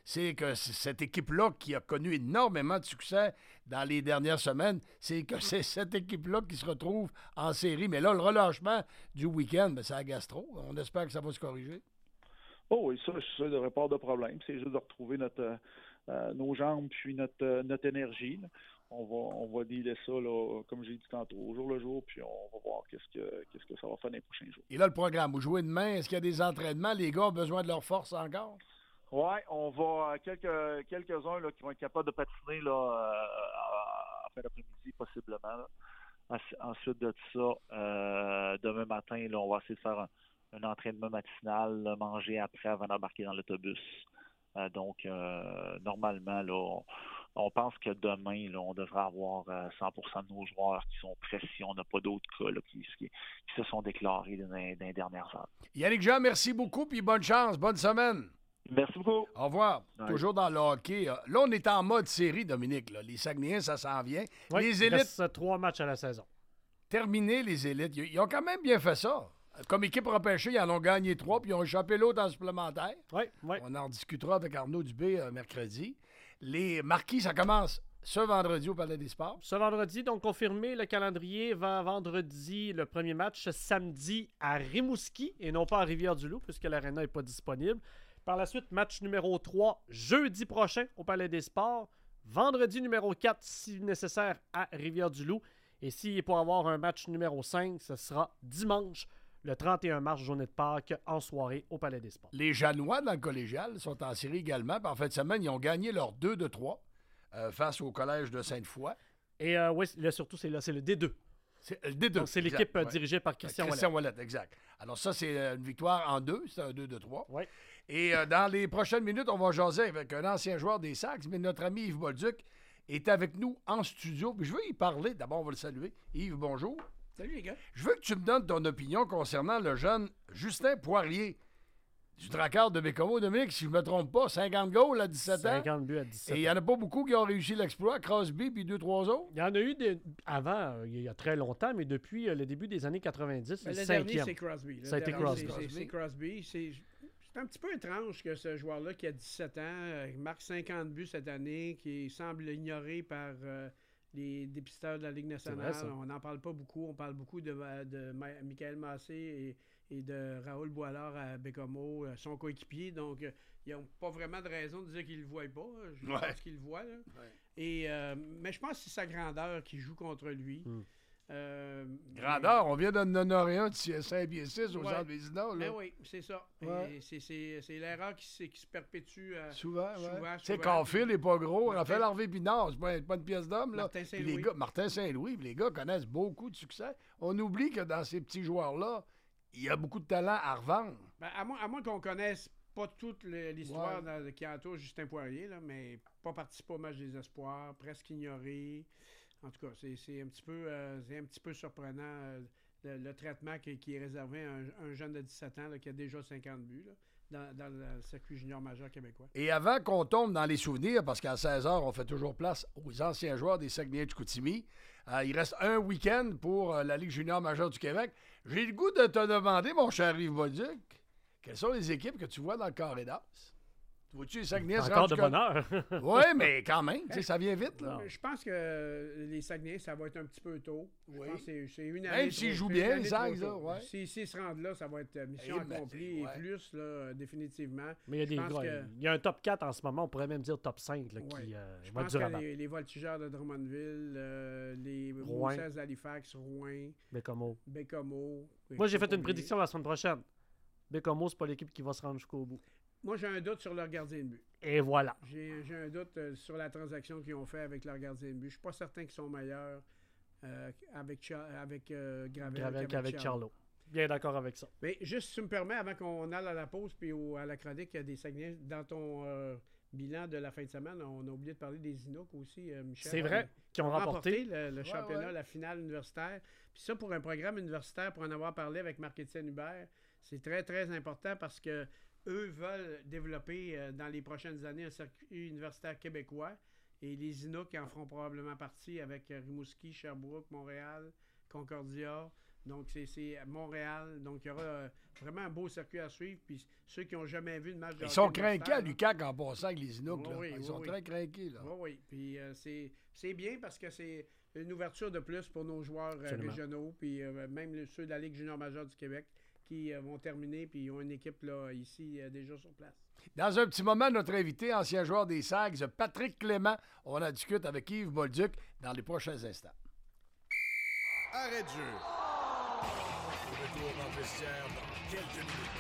c'est que c- cette équipe-là qui a connu énormément de succès dans les dernières semaines, c'est que c'est cette équipe-là qui se retrouve en série. Mais là, le relâchement du week-end, ben, c'est à gastro. On espère que ça va se corriger. Oh oui, ça, ça ne devrait pas avoir de problème. C'est juste de retrouver notre, euh, nos jambes puis notre, euh, notre énergie. Là. On va, on va dealer ça, là, comme j'ai dit tantôt, au jour le jour, puis on va voir qu'est-ce que, qu'est-ce que ça va faire dans les prochains jours. Et là, le programme, vous jouez demain, est-ce qu'il y a des entraînements? Les gars ont besoin de leur force encore? Oui, on va, quelques, quelques-uns là, qui vont être capables de patiner là, euh, en fin d'après-midi, possiblement. Là. Ensuite de ça, euh, demain matin, là, on va essayer de faire un, un entraînement matinal, là, manger après avant d'embarquer dans l'autobus. Euh, donc, euh, normalement, là, on, on pense que demain, là, on devrait avoir euh, cent pour cent de nos joueurs qui sont prêts si on n'a pas d'autres cas là, qui, qui, qui se sont déclarés dans, dans les dernières heures. Yannick Jean, merci beaucoup, puis bonne chance, bonne semaine. Merci beaucoup. Au revoir. Ouais. Toujours dans le hockey. Là, on est en mode série, Dominique. Là. Les Saguenayens, ça s'en vient. Oui, les il élites, reste trois matchs à la saison. terminés, les élites. Ils ont quand même bien fait ça. Comme équipe repêchée, ils en ont gagné trois, puis ils ont échappé l'autre en supplémentaire. Oui, oui. On en discutera avec Arnaud Dubé euh, mercredi. Les marquis, ça commence ce vendredi au Palais des Sports. Ce vendredi, donc confirmé, le calendrier va vendredi le premier match, samedi à Rimouski et non pas à Rivière-du-Loup, puisque l'aréna n'est pas disponible. Par la suite, match numéro trois, jeudi prochain au Palais des Sports. Vendredi numéro quatre, si nécessaire, à Rivière-du-Loup. Et si pour avoir un match numéro cinq, ce sera dimanche, le trente et un mars, journée de Pâques, en soirée au Palais des Sports. Les Janois, dans le collégial, sont en série également. Puis en fin de semaine, ils ont gagné leurs deux de trois euh, face au Collège de Sainte-Foy. Et euh, oui, là, surtout, c'est, là, c'est le D deux. C'est le D deux. Donc, c'est exact, l'équipe euh, ouais. dirigée par Christian Ouellet. Christian Ouellet, exact. Alors ça, c'est une victoire en deux. C'est un deux de trois. Oui. Et euh, dans les prochaines minutes, on va jaser avec un ancien joueur des Sacs, mais notre ami Yves Bolduc est avec nous en studio. Puis je veux y parler. D'abord, on va le saluer. Yves, bonjour. Salut les gars. Je veux que tu me donnes ton opinion concernant le jeune Justin Poirier du Dracard de Bécomo. Dominique, si je ne me trompe pas, cinquante goals à dix-sept ans. cinquante buts à dix-sept ans. Et il n'y en a pas beaucoup qui ont réussi l'exploit. Crosby puis deux, trois autres. Il y en a eu des, avant, euh, il y a très longtemps, mais depuis euh, le début des années quatre-vingt-dix, Ben, c'est le cinquième. dernier, c'est Crosby. Le Ça a été dernier, Crosby. c'est- c'est- C'est Crosby. C'est c'est un petit peu étrange que ce joueur-là, qui a dix-sept ans, euh, marque cinquante buts cette année, qui semble ignoré par euh, les dépisteurs de la Ligue nationale. C'est vrai, ça. On n'en parle pas beaucoup. On parle beaucoup de, de Ma- Michael Massé et, et de Raoul Boilard à Bécomo, euh, son coéquipier. Donc, euh, ils n'ont pas vraiment de raison de dire qu'ils ne le voient pas. Je Ouais. pense qu'ils le voient. Là. Et, euh, mais je pense que c'est sa grandeur qui joue contre lui. Hmm. Euh, Grandeur, on vient d'en honorer un de cinq pieds six au Ouais. centre Vézina. Ben là. oui, c'est ça. Ouais. Et C'est c'est- c'est l'erreur qui, se- qui se perpétue euh, Souvent, souvent. ouais. Tu souvent. sais, Caulfield n'est pas gros. Martin- Raphaël Harvey Pinard, c'est pas, pas une pièce d'homme. là. Martin Puis Saint-Louis. les gars, Martin Saint-Louis, puis les gars connaissent beaucoup de succès. On oublie que dans ces petits joueurs-là, il y a beaucoup de talent à revendre. Ben, à moins, à moins qu'on connaisse pas toute le- l'histoire Ouais. dans- qui entoure Justin Poirier, là, mais pas participé au match des espoirs, presque ignoré. En tout cas, c'est c'est un petit peu euh, c'est un petit peu surprenant euh, le, le traitement qui, qui est réservé à un, un jeune de dix-sept ans là, qui a déjà cinquante buts là, dans, dans le circuit junior majeur québécois. Et avant qu'on tombe dans les souvenirs, parce qu'à seize heures, on fait toujours place aux anciens joueurs des Saguenay de Chicoutimi, euh, il reste un week-end pour euh, la Ligue junior majeure du Québec. J'ai le goût de te demander, mon cher Yves Bolduc, quelles sont les équipes que tu vois dans le carré d'as? Vois-tu les Saguenay? Encore de bonheur. Oui, mais quand même, tu sais, ça vient vite. Là. Je pense que les Saguenay, ça va être un petit peu tôt. Je Oui. pense que c'est- c'est une année. Même trop- s'ils jouent c'est bien, une année les trop Sags, là, tôt. ouais. Si- S'ils se rendent là, ça va être euh, mission Eh ben, accomplie ouais. et plus, là, euh, définitivement. Mais il y a des Je pense gars, que- il y a un top quatre en ce moment, on pourrait même dire top cinq là, Ouais. qui euh, Je va pense durer que avant. les, les voltigeurs de Drummondville, euh, les Rouen. Moussets d'Halifax, Rouen, Bécomo. Bécomo. Moi, j'ai fait une oublier. prédiction la semaine prochaine. Bécomo, c'est pas l'équipe qui va se rendre jusqu'au bout. Moi, j'ai un doute sur leur gardien de but. Et voilà. J'ai j'ai un doute euh, sur la transaction qu'ils ont fait avec leur gardien de but. Je suis pas certain qu'ils sont meilleurs euh, avec, Cha- avec euh, Gravel, Gravel qu'avec Charlot. Charlot. Bien d'accord avec ça. Mais juste, si tu me permets, avant qu'on aille à la pause puis au- à la chronique des Saguenay, dans ton euh, bilan de la fin de semaine, on a oublié de parler des Inuks aussi, euh, Michel. C'est vrai, qui ont remporté. le, le Ouais, championnat, ouais. la finale universitaire. Puis ça, pour un programme universitaire, pour en avoir parlé avec Marc-Étienne Hubert, c'est très, très important parce que eux veulent développer euh, dans les prochaines années un circuit universitaire québécois. Et les Inuks en feront probablement partie avec euh, Rimouski, Sherbrooke, Montréal, Concordia, Donc, c'est, c'est à Montréal. Donc, il y aura euh, vraiment un beau circuit à suivre. Puis ceux qui n'ont jamais vu de match de Ils hockey sont craqués à universitaire, l'U Q A C en passant avec les Inuks. Oui, là. oui, Ils oui, sont oui. très craqués. Là. Oui, oui. Puis euh, c'est, c'est bien parce que c'est une ouverture de plus pour nos joueurs euh, Absolument. régionaux. Puis euh, même le- ceux de la Ligue junior majeure du Québec qui euh, vont terminer. Puis ils ont une équipe là, ici euh, déjà sur place. Dans un petit moment, notre invité, ancien joueur des Sags, Patrick Clément, on en discute avec Yves Bolduc dans les prochains instants. Arrêt de jeu. Retour dans le vestiaire dans quelques minutes.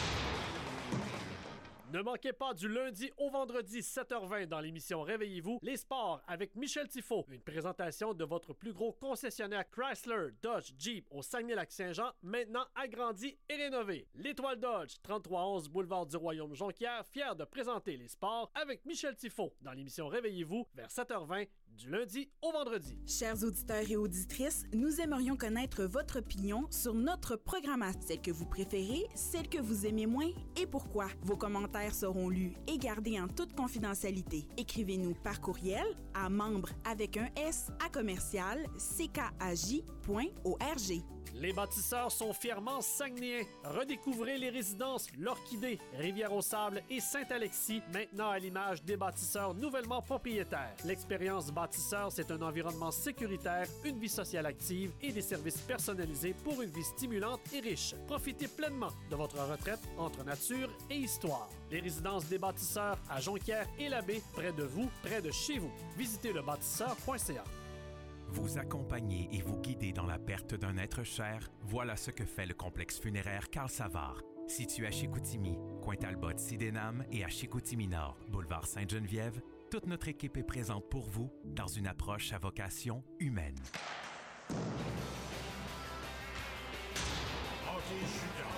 Ne manquez pas du lundi au vendredi sept heures vingt dans l'émission Réveillez-vous, les sports avec Michel Tifo. Une présentation de votre plus gros concessionnaire Chrysler, Dodge, Jeep au Saguenay-Lac-Saint-Jean, maintenant agrandi et rénové. L'Étoile Dodge, trente-trois onze boulevard du Royaume Jonquière, fier de présenter les sports avec Michel Tifo dans l'émission Réveillez-vous vers sept heures vingt du lundi au vendredi. Chers auditeurs et auditrices, nous aimerions connaître votre opinion sur notre programmation. Celle que vous préférez, celle que vous aimez moins et pourquoi. Vos commentaires seront lus et gardés en toute confidentialité. Écrivez-nous par courriel à membres avec un S à commercial c k a j point org. Les bâtisseurs sont fièrement saguenayens. Redécouvrez les résidences L'Orchidée, Rivière-au-Sable et Saint-Alexis, maintenant à l'image des bâtisseurs nouvellement propriétaires. L'expérience bâtisseur, c'est un environnement sécuritaire, une vie sociale active et des services personnalisés pour une vie stimulante et riche. Profitez pleinement de votre retraite entre nature et histoire. Les résidences des bâtisseurs à Jonquière et Labbé, près de vous, près de chez vous. Visitez le bâtisseur point c a. Vous accompagner et vous guider dans la perte d'un être cher, voilà ce que fait le complexe funéraire Carl Savard. Situé à Chicoutimi, coin Talbot-Sydenham et à Chicoutimi-Nord, boulevard Sainte-Geneviève, toute notre équipe est présente pour vous dans une approche à vocation humaine. Hockey junior.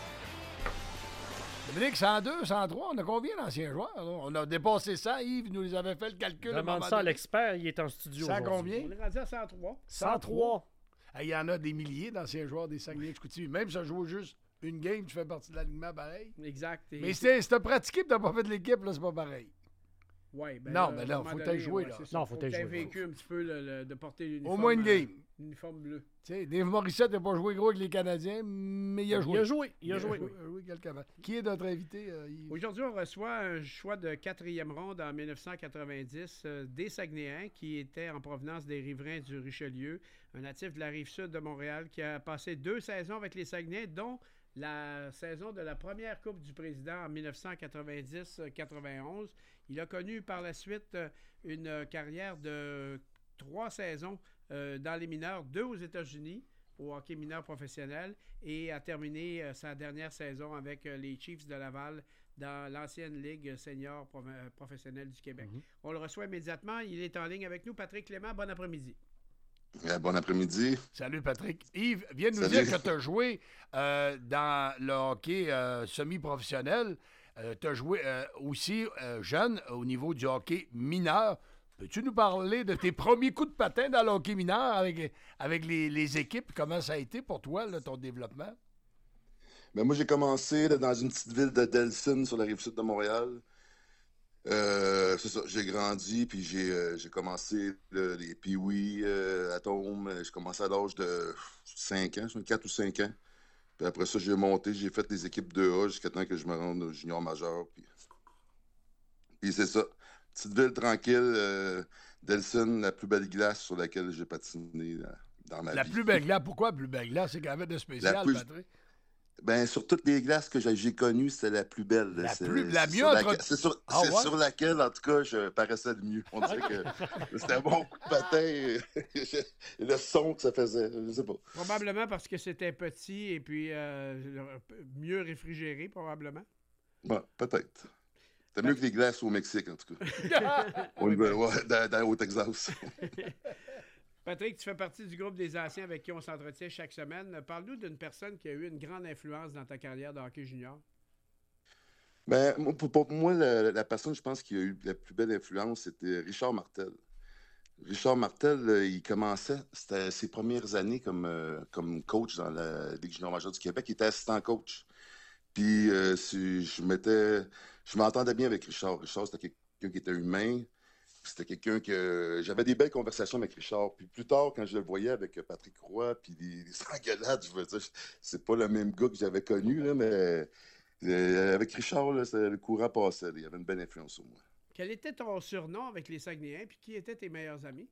Dominique, cent deux, cent trois, on a combien d'anciens joueurs? Là? On a dépassé ça, Yves nous les avait fait le calcul. Demande ça à l'expert, il est en studio Ça aujourd'hui. combien? On est rendu à cent trois. cent trois. Il y en a des milliers d'anciens joueurs des Saguenay-Chicoutimi. Même si ça joue juste une game, tu fais partie de l'alignement pareil. Exact. Et Mais si t'as pratiqué et t'as pas fait de l'équipe, là, c'est pas pareil. Ouais, ben Non, là, mais à un là, moment faut donné, t'aille jouer, ouais, là. c'est ça. Non, faut que t'aille t'aies jouer. vécu un petit peu le, le- de porter l'uniforme. Au moins une euh, game. L'uniforme bleu. Tu sais, Dave Morissette n'a pas joué gros avec les Canadiens, mais il a joué. Il a joué, il a joué. Il a joué quelques matchs. Qui est notre invité? euh, Yves? Aujourd'hui, on reçoit un choix de quatrième ronde en mille neuf cent quatre-vingt-dix euh, des Saguenayens qui était en provenance des riverains du Richelieu, un natif de la Rive-Sud de Montréal qui a passé deux saisons avec les Saguenayens, dont la saison de la première Coupe du Président en mille neuf cent quatre-vingt-dix quatre-vingt-onze. Il a connu par la suite euh, une euh, carrière de trois saisons euh, dans les mineurs, deux aux États-Unis, au hockey mineur professionnel, et a terminé euh, sa dernière saison avec euh, les Chiefs de Laval dans l'ancienne Ligue senior prof- euh, professionnelle du Québec. Mhm. On le reçoit immédiatement. Il est en ligne avec nous. Patrick Clément, bon après-midi. Euh, bon après-midi. Salut Patrick. Yves, viens nous Salut. dire que tu as joué euh, dans le hockey euh, semi-professionnel. Euh, tu as joué euh, aussi euh, jeune au niveau du hockey mineur. Peux-tu nous parler de tes premiers coups de patin dans le hockey mineur avec, avec les, les équipes? Comment ça a été pour toi, là, ton développement? Ben, moi, j'ai commencé là, dans une petite ville de Delson sur la rive sud de Montréal. Euh, c'est ça, j'ai grandi, puis j'ai euh, j'ai commencé là, les Pee-Wee, euh, Atome. J'ai commencé à l'âge de cinq ans, quatre ou cinq ans. Puis après ça, j'ai monté, j'ai fait les équipes deux A jusqu'à temps que je me rende au junior majeur. Puis, puis c'est ça. Petite ville tranquille, euh, Delson, la plus belle glace sur laquelle j'ai patiné là, dans ma La vie. plus belle glace, pourquoi la plus belle glace? C'est qu'il y avait de spécial, La plus- Patrick. Ben, sur toutes les glaces que j'ai j'ai connues, c'est la plus belle. La C'est- plus- la c'est mieux sur entre- laquelle- C'est sur, Ah c'est ouais? sur laquelle, en tout cas, je paraissais le mieux. On dirait que c'était un bon coup de patin et, et le son que ça faisait. Je sais pas. Probablement parce que c'était petit et puis euh, mieux réfrigéré, probablement. Ouais, peut-être. C'était mieux que les glaces au Mexique, en tout cas. Oui, Ouais, ben- ouais, dans, dans- au Texas. Patrick, tu fais partie du groupe des anciens avec qui on s'entretient chaque semaine. Parle-nous d'une personne qui a eu une grande influence dans ta carrière de hockey junior. Ben, moi, pour, pour moi, la, la personne, je pense, qui a eu la plus belle influence, c'était Richard Martel. Richard Martel, euh, il commençait, c'était ses premières années comme, euh, comme coach dans la Ligue junior majeure du Québec. Il était assistant coach. Puis, euh, si je m'étais, je m'entendais bien avec Richard. Richard, c'était quelqu'un qui était humain. c'était quelqu'un que... J'avais des belles conversations avec Richard. Puis plus tard, quand je le voyais avec Patrick Roy, puis les, les engueulades, je veux dire, c'est pas le même gars que j'avais connu, là, mais euh, avec Richard, là, le courant passait. Là, il avait une belle influence sur moi. Quel était ton surnom avec les Saguenayens, puis qui étaient tes meilleurs amis?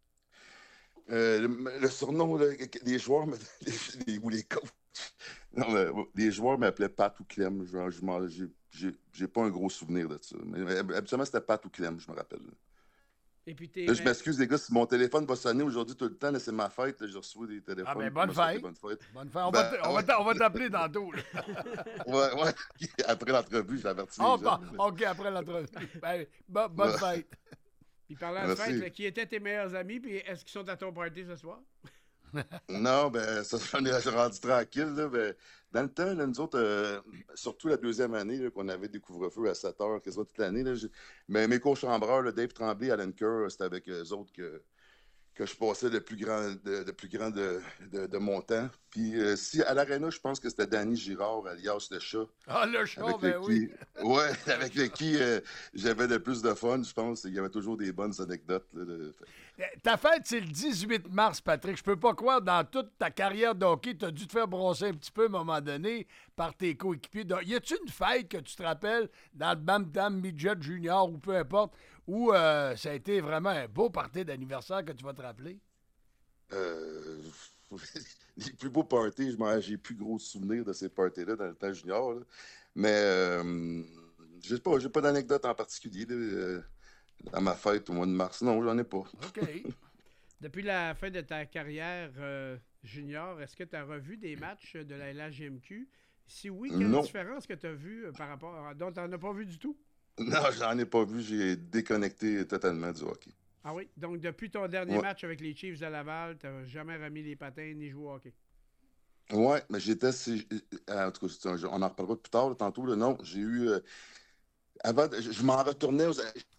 Euh, le, le surnom, là, les joueurs, les, les, ou les coachs, non, mais, les joueurs m'appelaient Pat ou Clem. Je, je, j'ai, j'ai, j'ai pas un gros souvenir de ça. Mais habituellement, c'était Pat ou Clem, je me rappelle. Et puis t'es là, je m'excuse, les gars, si mon téléphone va sonner aujourd'hui tout le temps, là, c'est ma fête, là, je reçois des téléphones. Ah, ben, bonne fête. Bonne fête. Bonne fête. On, ben, va, on, ouais. va, on va t'appeler tantôt. ouais, ouais. Après l'entrevue, j'avertis. Oh, bah, OK, après l'entrevue. Ben, bon, bonne ouais. fête. Puis parlant de fête, là, qui étaient tes meilleurs amis, puis est-ce qu'ils sont à ton party ce soir? Non, ben, ça, j'en ai rendu tranquille, là. Ben, dans le temps, là, nous autres, euh, surtout la deuxième année, là, qu'on avait des couvre-feux à sept heures, quasiment toute l'année, là, mais mes co-chambreurs, là, Dave Tremblay, Alan Kerr, c'était avec eux autres que, que je passais le plus grand de, le plus grand de, de, de mon temps. Puis euh, si à l'aréna, je pense que c'était Danny Girard, alias le chat. Ah, le chat, ben qui, oui! Ouais, avec le qui euh, j'avais le plus de fun, je pense. Il y avait toujours des bonnes anecdotes. Là, de... Ta fête, c'est le dix-huit mars, Patrick. Je peux pas croire, dans toute ta carrière de hockey, tu as dû te faire brosser un petit peu à un moment donné par tes coéquipiers. Y a-tu une fête que tu te rappelles dans le Bam Tam Midget Junior ou peu importe, où euh, ça a été vraiment un beau party d'anniversaire que tu vas te rappeler? Euh... Les plus beaux parties, j'ai plus gros souvenirs de ces parties-là dans le temps junior. Là. Mais euh, j'ai pas, j'ai pas d'anecdote en particulier là, euh, dans ma fête au mois de mars. Non, j'en ai pas. OK. Depuis la fin de ta carrière euh, junior, est-ce que tu as revu des matchs de la L H J M Q? Si oui, quelle non. différence que tu as vue par rapport à... Donc, tu n'en as pas vu du tout? Non, j'en ai pas vu. J'ai déconnecté totalement du hockey. Ah oui? Donc, depuis ton dernier ouais. match avec les Chiefs de Laval, tu n'as jamais remis les patins ni joué au hockey? Oui, mais j'étais... En tout cas, on en reparlera plus tard, là, tantôt. Là, non, j'ai eu... Euh, avant, je, je m'en retournais aux...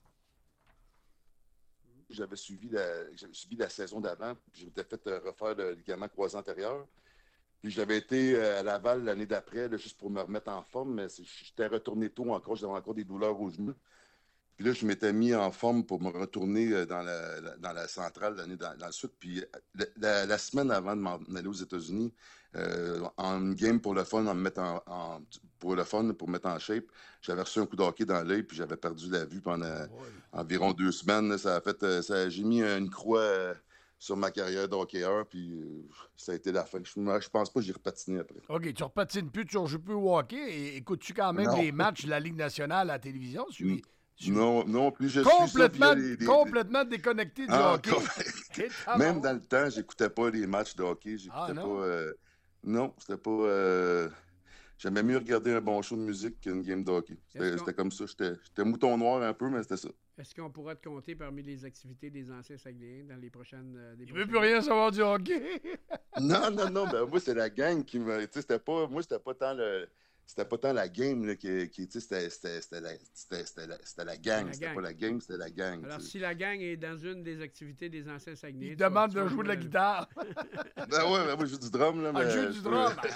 J'avais suivi la, j'avais suivi la saison d'avant. Je m'étais fait euh, refaire le ligament croisé antérieur. Puis j'avais été euh, à Laval l'année d'après, là, juste pour me remettre en forme, mais j'étais retourné tôt encore. J'avais encore des douleurs aux genoux. Puis là, je m'étais mis en forme pour me retourner dans la, la, dans la centrale l'année dans, dans le sud. Puis la, la, la semaine avant de m'en aller aux États-Unis, euh, en game pour le fun, en me mettant en, en, pour le fun, pour me mettre en shape, j'avais reçu un coup de hockey dans l'œil, puis j'avais perdu la vue pendant ouais. environ deux semaines. Là, ça a fait, ça, j'ai mis une croix euh, sur ma carrière de hockeyeur, puis euh, ça a été la fin. Je, je pense pas que j'ai repatiné après. OK, tu repatines plus, tu ne joues plus au hockey. Et écoutes-tu quand même non. les matchs de la Ligue nationale à la télévision? Suis... Non, non, plus je complètement, suis ça, les, les, complètement déconnecté du ah, hockey. Com... Même dans le temps, j'écoutais pas les matchs de hockey. J'écoutais ah, non? pas. Euh... Non, c'était pas. Euh... J'aimais mieux regarder un bon show de musique qu'une game de hockey. C'était, c'était comme ça. J'étais, j'étais mouton noir un peu, mais c'était ça. Est-ce qu'on pourrait te compter parmi les activités des anciens Saguenayens dans les prochaines. Euh, Il ne veut plus rien savoir du hockey. non, non, non. Ben, moi, c'est la gang qui me. Tu sais, c'était pas. Moi, c'était pas tant le. C'était pas tant la game là, qui, qui tu sais, c'était, c'était, c'était, la, c'était, c'était, la, c'était la gang. La c'était gang. Pas la game, c'était la gang. Alors, t'sais. Si la gang est dans une des activités des anciens Saguenayens... Il demande de jouer de la guitare. Ben ouais, ben moi, je joue du drum. Là, ah, mais, je joue du drum, ben,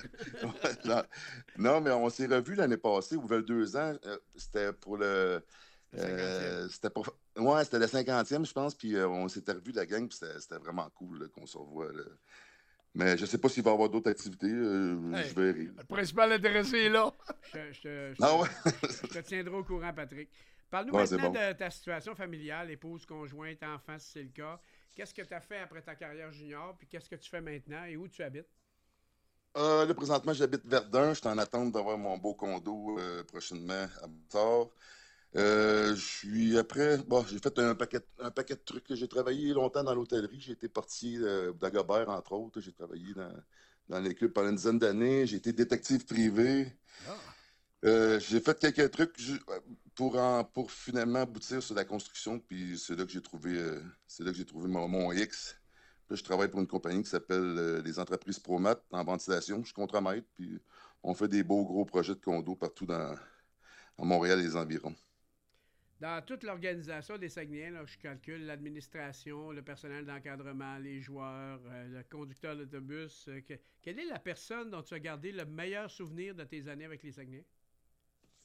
OK. non, non, mais on s'est revus l'année passée, ou il y a deux ans. Euh, c'était pour le... Euh, c'était pour... Ouais, c'était le cinquantième, je pense, puis euh, on s'était revus la gang, puis c'était, c'était vraiment cool là, qu'on se revoie, là. Mais je ne sais pas s'il va y avoir d'autres activités. Euh, hey, je verrai. Le principal intéressé est là. Je, je, je, ah ouais? je te tiendrai au courant, Patrick. Parle-nous ouais, maintenant bon. de ta situation familiale, épouse, conjointe, enfant, si c'est le cas. Qu'est-ce que tu as fait après ta carrière junior, puis qu'est-ce que tu fais maintenant et où tu habites? Euh, là, présentement, j'habite Verdun. Je suis en attente d'avoir mon beau condo euh, prochainement à Boussard. Euh, je suis après, bon, j'ai fait un paquet, un paquet de trucs. J'ai travaillé longtemps dans l'hôtellerie. J'ai été portier euh, d'Agobert, entre autres. J'ai travaillé dans, dans les clubs pendant une dizaine d'années. J'ai été détective privé. Ah. Euh, j'ai fait quelques trucs pour, en, pour finalement aboutir sur la construction. Puis c'est là que j'ai trouvé, euh, c'est là que j'ai trouvé mon, mon X. Là, je travaille pour une compagnie qui s'appelle euh, les entreprises Promat en ventilation. Je suis contremaître. Puis on fait des beaux gros projets de condos partout dans, dans Montréal et les environs. Dans toute l'organisation des Saguenayens, là, je calcule l'administration, le personnel d'encadrement, les joueurs, euh, le conducteur d'autobus. Euh, que, quelle est la personne dont tu as gardé le meilleur souvenir de tes années avec les Saguenayens?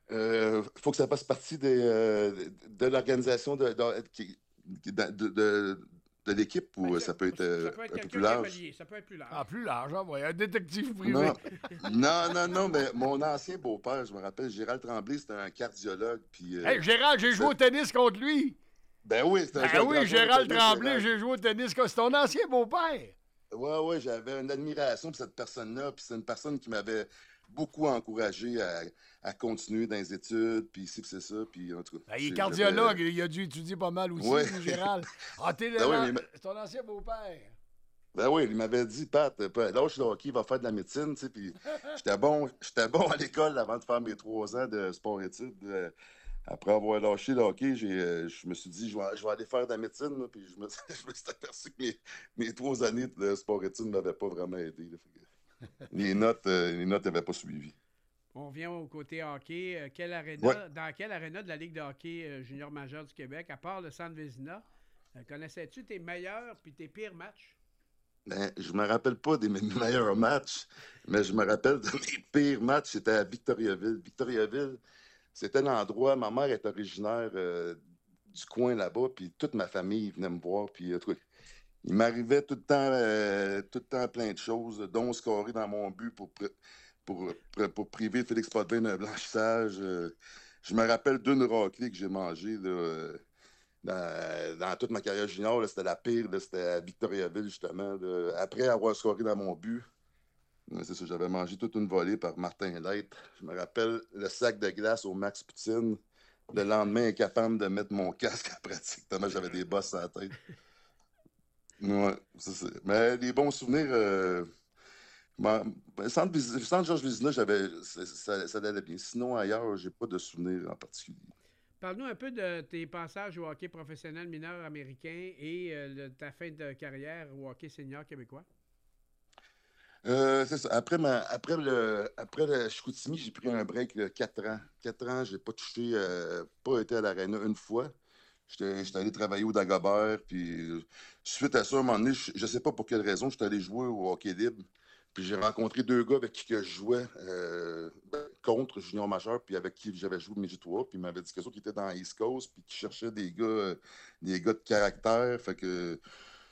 euh, faut que ça fasse partie des, euh, de l'organisation de, de, qui- de, de, de- de l'équipe ou ça peut être, euh, Ça peut être un peu quelqu'un plus qui est large? relié, ça peut être plus large. Ah, plus large, hein, ouais, un détective privé. Non, non, non, non, mais mon ancien beau-père, je me rappelle, Gérald Tremblay, c'était un cardiologue. Puis, euh, Hey, Gérald, j'ai joué au tennis contre lui. Ben oui, c'était un Ben grand oui, joueur de Gérald tennis, Tremblay, Gérald. j'ai joué au tennis contre... C'est ton ancien beau-père. Ouais, ouais, j'avais une admiration pour cette personne-là. Puis c'est une personne qui m'avait beaucoup encouragé à, à continuer dans les études, puis ici, puis c'est ça. Puis en tout cas. Ben, il est j'ai- cardiologue, j'avais- il a dû étudier pas mal aussi, Ouais. lui, Gérald. Ah, t'es Ben oui, là, mais- c'est ton ancien beau-père. Ben oui, il m'avait dit, Pat, Pat, lâche le hockey, il va faire de la médecine, tu sais, puis j'étais bon, j'étais bon à l'école avant de faire mes trois ans de sport-études. Euh, Après avoir lâché le hockey, j'ai, euh, je me suis dit, je vais, je vais aller faire de la médecine, là, puis je me, je me suis aperçu que mes, mes trois années de sport-études ne m'avaient pas vraiment aidé. Là, fait que les notes euh, les notes n'avaient pas suivi. On vient au côté hockey. Euh, quelle aréna, Ouais. Dans quelle aréna de la Ligue de hockey euh, junior majeur du Québec, à part le Centre Vézina, euh, connaissais-tu tes meilleurs puis tes pires matchs? Ben, je me rappelle pas des mes meilleurs matchs, mais je me rappelle de mes pires matchs. C'était à Victoriaville. Victoriaville, c'était l'endroit. Ma mère est originaire euh, du coin là-bas, puis toute ma famille venait me voir. Puis, en tout cas, il m'arrivait tout le temps, euh, tout le temps plein de choses, dont scorer dans mon but pour, pr- pour, pour, pour priver Félix Potvin d'un blanchissage. Euh, je me rappelle d'une raclée que j'ai mangée là, euh, dans, dans toute ma carrière junior. Là, c'était la pire. Là, c'était à Victoriaville, justement. Là. Après avoir scoré dans mon but, euh, c'est ça, j'avais mangé toute une volée par Martin Lett. Je me rappelle le sac de glace au Max Poutine. Le lendemain, incapable de mettre mon casque en pratique, tellement j'avais des bosses à la tête. Ouais, c'est ça. Mais les bons souvenirs. Euh, ma- ben, Centre Vézina- Centre Georges Vézina, j'avais, ça, ça, ça allait bien. Sinon, ailleurs, j'ai pas de souvenirs en particulier. Parle-nous un peu de tes passages au hockey professionnel mineur américain et euh, de ta fin de carrière au hockey senior québécois. Euh, c'est ça. Après, ma, après, le, après le Chicoutimi, j'ai pris un break de quatre ans. Quatre ans, j'ai pas touché, euh, pas été à l'aréna une fois. J'étais j'étais allé travailler au Dagobert, puis euh, suite à ça, à un moment donné, je, je sais pas pour quelle raison, j'étais allé jouer au hockey libre. Puis j'ai rencontré deux gars avec qui que je jouais euh, ben, contre Junior Majeur, puis avec qui j'avais joué au Midget trois, puis ils m'avaient dit que ça qui étaient dans la East Coast, puis qui cherchaient des gars, euh, des gars de caractère. Fait que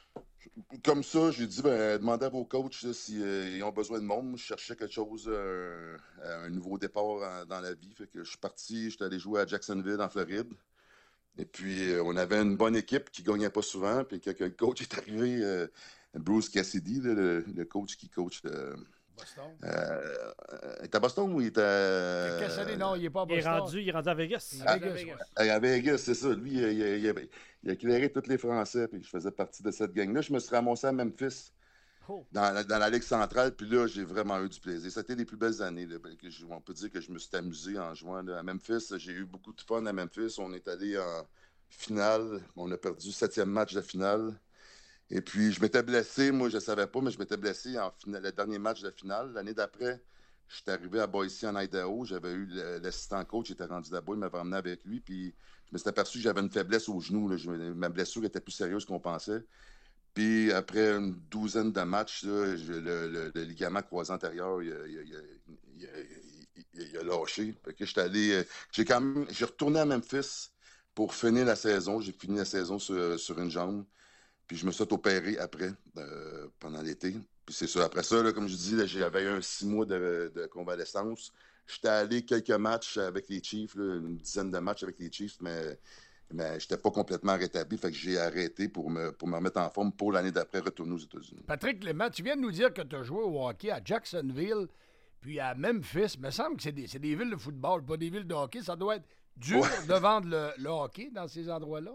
comme ça, j'ai dit, ben, demandez à vos coachs là, si, euh, ils ont besoin de monde. Moi, je cherchais quelque chose, euh, un nouveau départ en- dans la vie. Fait que je suis parti, j'étais allé jouer à Jacksonville, en Floride. Et puis, euh, on avait une bonne équipe qui ne gagnait pas souvent. Puis, quand le coach est arrivé, euh, Bruce Cassidy, là, le, le coach qui coach. Euh, Boston. euh, il est à Boston ou il est à. Cassidy, non, il n'est pas à Il est Boston. rendu, il est rendu à Vegas. Il est Ah, à Vegas, ouais. à à Vegas, c'est ça. Lui, il, il, il, il, il a éclairé tous les Français, puis je faisais partie de cette gang-là. Je me suis ramassé à Memphis, Oh. dans, la- dans la Ligue centrale, puis là, j'ai vraiment eu du plaisir. C'était les plus belles années. Là, que je- on peut dire que je me suis amusé en jouant là, à Memphis. J'ai eu beaucoup de fun à Memphis. On est allé en finale. On a perdu le septième match de finale. Et puis, je m'étais blessé. Moi, je ne savais pas, mais je m'étais blessé en finale, le dernier match de finale. L'année d'après, j'étais arrivé à Boise, en Idaho. J'avais eu le- l'assistant coach, il était rendu là-bas. Il m'avait emmené avec lui. Puis, je me suis aperçu que j'avais une faiblesse au genou. Là. Je- ma blessure était plus sérieuse qu'on pensait. Puis, après une douzaine de matchs, là, je- le, le- le ligament croisé antérieur, il, a- il a- il a- il a- il a- il a lâché. Fait que j'étais allé, euh, j'ai quand même, j'ai retourné à Memphis pour finir la saison. J'ai fini la saison sur, sur une jambe. Puis je me suis opéré après, euh, pendant l'été. Puis c'est ça. Après ça, là, comme je dis, là, j'avais eu un six mois de, de convalescence. J'étais allé quelques matchs avec les Chiefs, là, une dizaine de matchs avec les Chiefs, mais, mais je n'étais pas complètement rétabli. Fait que j'ai arrêté pour me, pour me remettre en forme pour l'année d'après retourner aux États-Unis. Patrick Clément, tu viens de nous dire que tu as joué au hockey à Jacksonville puis à Memphis. Il me semble que c'est des, c'est des villes de football, pas des villes de hockey. Ça doit être dur Ouais. de vendre le, le hockey dans ces endroits-là.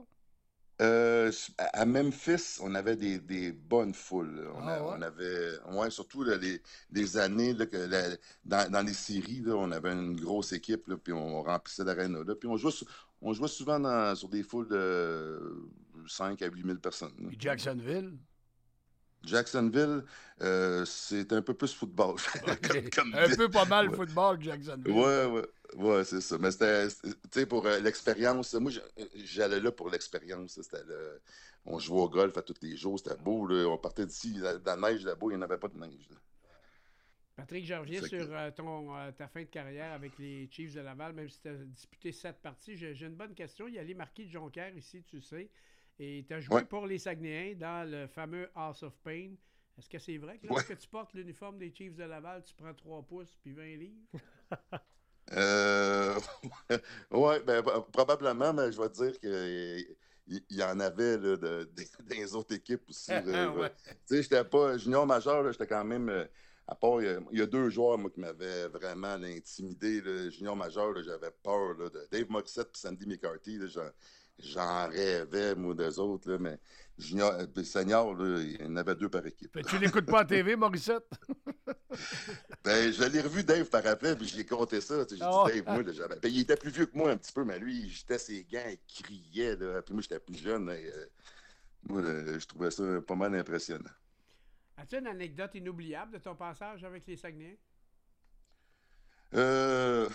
Euh, à à Memphis, on avait des, des bonnes foules. là. On, Ah a- ouais? on avait, ouais, surtout là, les, les années là, que la- dans, dans les séries, là, on avait une grosse équipe, là, puis on remplissait l'aréna. là. Puis on jouait, sou- on jouait souvent dans- sur des foules de cinq à huit mille personnes. là. Puis Jacksonville. Jacksonville, euh, c'est un peu plus football. Comme- comme Un ville. peu pas mal Ouais. football, Jacksonville. Ouais, ouais, ouais, c'est ça. Mais c'était, c'était- tu sais, pour euh, l'expérience, moi, j'a- j'allais là pour l'expérience. là. C'était le- on jouait au golf à tous les jours, c'était beau. Là. On partait d'ici, la, la neige là-bas, il n'y en avait pas de neige. là. Patrick, je reviens C'est sur que- euh, ton, euh, ta fin de carrière avec les Chiefs de Laval, même si tu as disputé sept parties. J'ai j'ai une bonne question. Il y a les Marquis de Jonquière ici, tu sais. Et tu as joué Ouais. pour les Saguenayens dans le fameux House of Pain. Est-ce que c'est vrai que Ouais. lorsque tu portes l'uniforme des Chiefs de Laval, tu prends trois pouces puis vingt livres? Euh, ouais, ben, p- probablement, mais je vais te dire qu'il il y en avait là, de, de- des autres équipes aussi. là. Ouais. Tu sais, j'étais pas junior majeur, là, j'étais quand même. euh, À part, il y a, il y a deux joueurs, moi, qui m'avaient vraiment là, intimidé. Là. Junior majeur, là, j'avais peur là, de Dave Morissette et Sandy McCarthy. Là, j'en, j'en rêvais, moi, d'eux autres. Là, mais junior, euh, senior, là, il y en avait deux par équipe. Mais tu l'écoutes pas à T V, Morissette? Ben, je l'ai revu, Dave, par après, puis j'ai compté ça. tu sais, J'ai Ah dit, Dave, moi, là, j'avais... Ben, il était plus vieux que moi un petit peu, mais lui, il jetait ses gants, il criait. Là. Puis moi, j'étais plus jeune. Et, euh, moi, là, je trouvais ça pas mal impressionnant. As-tu une anecdote inoubliable de ton passage avec les Saguenayens? Euh...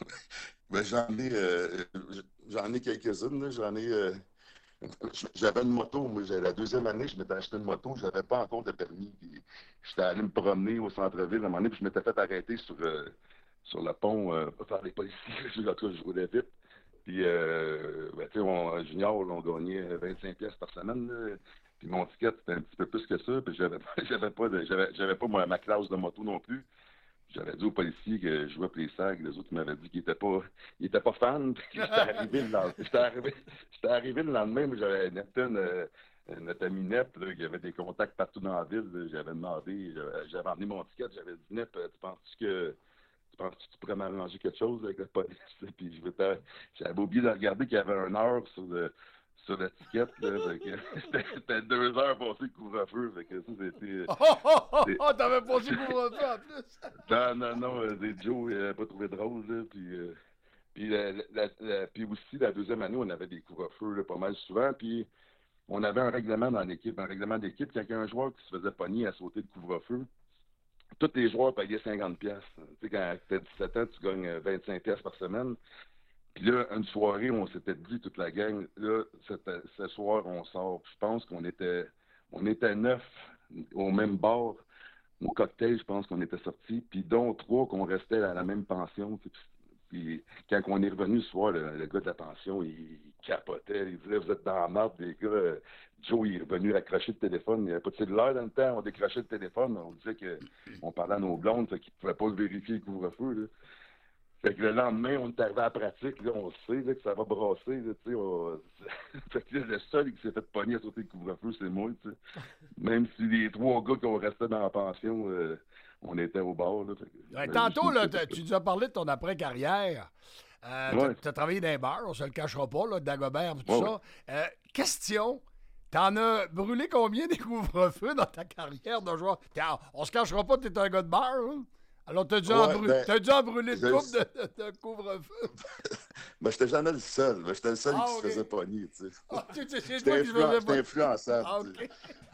ben, j'en ai, euh, j'en ai quelques-unes. Là. J'en ai. euh, J'avais une moto. Moi, j'ai- la deuxième année, je m'étais acheté une moto. Je n'avais pas encore de permis. Puis j'étais allé me promener au centre-ville à un moment donné, puis je m'étais fait arrêter sur, euh, sur le pont euh, par les policiers. En tout cas, je roulais vite. Puis, euh, ben, tu sais, on- junior, là, on gagnait vingt-cinq pièces par semaine. Là. Puis mon ticket, c'était un petit peu plus que ça. Puis j'avais pas, j'avais pas, de, j'avais, j'avais pas ma, ma classe de moto non plus. J'avais dit aux policiers que je jouais pour les sacs. Les autres ils m'avaient dit qu'ils n'étaient pas, ils étaient pas fans. Puis j'étais arrivé le lendemain. J'étais arrivé, j'étais arrivé le lendemain, mais j'avais Neptune, euh, notre ami Nep, là, qui avait des contacts partout dans la ville. Là. J'avais demandé, j'avais, j'avais emmené mon ticket. J'avais dit, Nep, tu penses-tu que tu penses que tu pourrais m'arranger quelque chose avec la police? Puis je m'étais- j'avais oublié de regarder qu'il y avait une heure sur le, sur l'étiquette. Là, fait que c'était, c'était deux heures passées le couvre-feu. Fait que ça, c'était. Oh, oh, oh, c'est- oh, t'avais passé couvre-feu en plus! Non, non, non, euh, des Joe, il n'avait pas trouvé drôle. Là, puis, euh, puis, la- la- la- puis aussi, la deuxième année, on avait des couvre-feux là, pas mal souvent. Puis on avait un règlement dans l'équipe, un règlement d'équipe. Quand il y a un joueur qui se faisait pogner à sauter de couvre-feu, tous les joueurs payaient cinquante pièces. Tu sais, quand tu as dix-sept ans, tu gagnes vingt-cinq pièces par semaine. Puis là, une soirée, on s'était dit, toute la gang, là, cette- ce soir, on sort. Puis je pense qu'on était, on était neuf au même bar. Au cocktail, je pense qu'on était sortis. Puis dont trois qu'on restait à la même pension. tu sais. Puis quand on est revenu ce soir, le, le gars de la pension, il, il capotait. Il disait, vous êtes dans la marde, les gars. Euh, Joe, il est revenu accrocher le téléphone. Il n'y avait pas de cellulaire dans le temps. On décrochait le téléphone. On disait qu'on parlait à nos blondes, fait qu'ils ne pouvaient pas le vérifier le couvre-feu. Là. Fait que le lendemain, on est arrivé à la pratique, là, on sait là, que ça va brasser. Là, tu sais, on... fait que là, le seul qui s'est fait pogner à sauter le couvre-feu, c'est moi. Tu sais. Même si les trois gars qui ont resté dans la pension, euh, on était au bar. Là, fait que, Ouais, ben, tantôt, je- là, t'as- tu nous as parlé de ton après-carrière. Euh, Ouais. Tu as travaillé dans les bars, on se le cachera pas, là, Dagobert et tout Ouais, ça. Euh, question, t'en as brûlé combien des couvre-feux dans ta carrière de joueur? T'es- On se cachera pas, t'es un gars de bar, hein? Alors, t'as dû, en Ouais, brû- ben, t'as dû en brûler de je- couple de, de, de couvre-feu. Ben, j'étais jamais le seul. Ben, j'étais le seul Ah, qui ok. se faisait pogner. Tu sais. Ah, tu sais, c'est J'étais toi qui se influen- faisais j'étais pas- influençable. Ah, tu sais.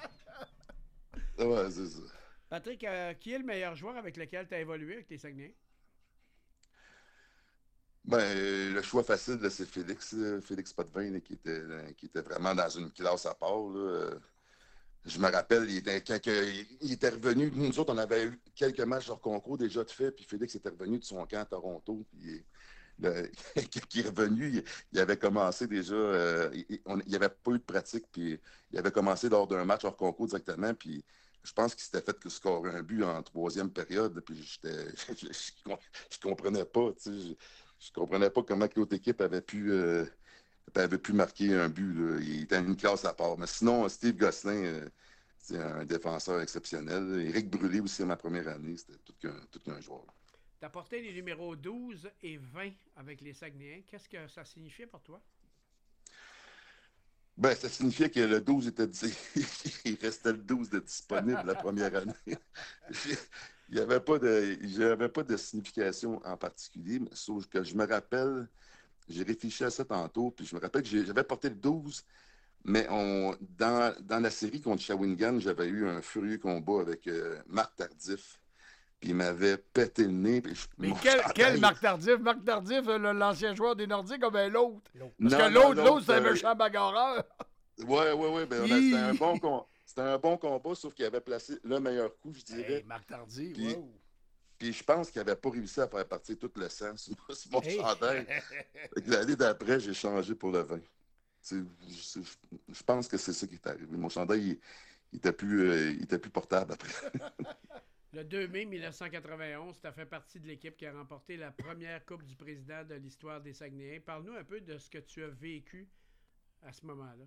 OK. Ouais, c'est ça. Patrick, euh, qui est le meilleur joueur avec lequel tu as évolué avec les Saguenayens? Ben, euh, le choix facile, là, c'est Félix, là, Félix Potvin, là, qui était, euh, qui était vraiment dans une classe à part. Là. Euh, Je me rappelle, il était, quand que- il était revenu, nous autres, on avait eu quelques matchs hors concours déjà de fait, puis Félix était revenu de son camp à Toronto. Puis, le- quand il est revenu, il, il avait commencé déjà, euh, il n'y avait pas eu de pratique, puis il avait commencé lors d'un match hors concours directement, puis je pense qu'il s'était fait que scorer un but en troisième période, puis j'étais, je, je, je comprenais pas, tu sais, je, je comprenais pas comment que l'autre équipe avait pu, euh, avait pu marquer un but, là. Il était une classe à part. Mais sinon, Steve Gosselin, euh, c'est un défenseur exceptionnel. Éric Brûlé aussi, à ma première année, c'était tout qu'un, tout qu'un joueur. Tu as porté les numéros douze et vingt avec les Saguenayens. Qu'est-ce que ça signifiait pour toi? Ben, ça signifiait que le douze était dit. Il restait le douze de disponible la première année. Il n'y avait pas de, il y avait pas de signification en particulier, mais sauf que je me rappelle, j'ai réfléchi à ça tantôt, puis je me rappelle que j'ai- j'avais porté le douze, mais on, dans, dans la série contre Shawinigan, j'avais eu un furieux combat avec euh, Marc Tardif, puis il m'avait pété le nez. Puis je, Mais mon quel, chandail- quel Marc Tardif? Marc Tardif, euh, le- l'ancien joueur des Nordiques, comme ben l'autre. Parce Non, que non, l'autre, l'autre, l'autre, c'est un euh, méchant bagarreur. Ouais, ouais, ouais. Ben, on a- Hi! c'était un bon com- c'était un bon combat, sauf qu'il avait placé le meilleur coup, je dirais. Hey, Marc Tardif, Puis, wow. Puis je pense qu'il n'avait pas réussi à faire partir tout le sang sur, sur mon Hey. chandail. Fait que l'année d'après, j'ai changé pour le vin. C'est- Je je pense que c'est ça qui est arrivé. Mon chandail, il, il était plus, euh, il était plus portable après. Le deux mai mille neuf cent quatre-vingt-onze, tu as fait partie de l'équipe qui a remporté la première Coupe du Président de l'histoire des Saguenayens. Parle-nous un peu de ce que tu as vécu à ce moment-là.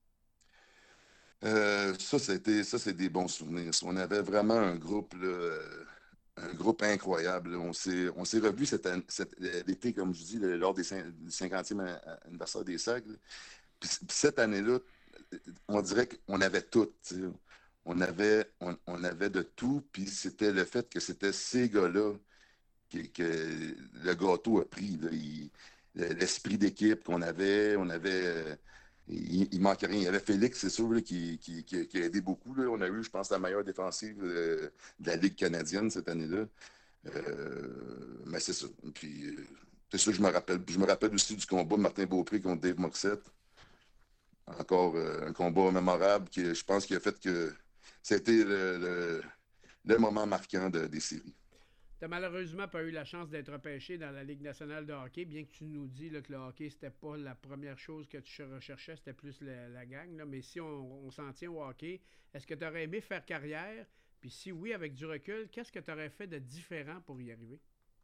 Euh, ça, c'était, ça, c'est des bons souvenirs. On avait vraiment un groupe, là, euh, un groupe incroyable. Là. On s'est, on s'est revus cet, an- cet- l'été, comme je dis, le- lors des cin- du cinquantième a- anniversaire des Sags. là. Puis, puis cette année-là, on dirait qu'on avait tout. tu sais. On avait, on, on avait de tout. Puis c'était le fait que c'était ces gars-là que, que le gâteau a pris. Là. Il- l'esprit d'équipe qu'on avait, on avait. euh, il, il manquait rien. Il y avait Félix, c'est sûr, là, qui, qui, qui- qui a aidé beaucoup. Là. On a eu, je pense, la meilleure défensive euh, de la Ligue canadienne cette année-là. Euh, mais c'est ça. Puis, euh, c'est ça que je me rappelle. Puis je me rappelle aussi du combat de Martin Beaupré contre Dave Morissette. Encore euh, un combat mémorable qui, je pense, qui a fait que c'était le, le, le moment marquant de- des séries. Tu n'as malheureusement pas eu la chance d'être repêché dans la Ligue nationale de hockey, bien que tu nous dis là, que le hockey, c'était pas la première chose que tu recherchais, c'était plus la, la gang. Là. Mais si on, on s'en tient au hockey, est-ce que tu aurais aimé faire carrière? Puis si oui, avec du recul, qu'est-ce que tu aurais fait de différent pour y arriver?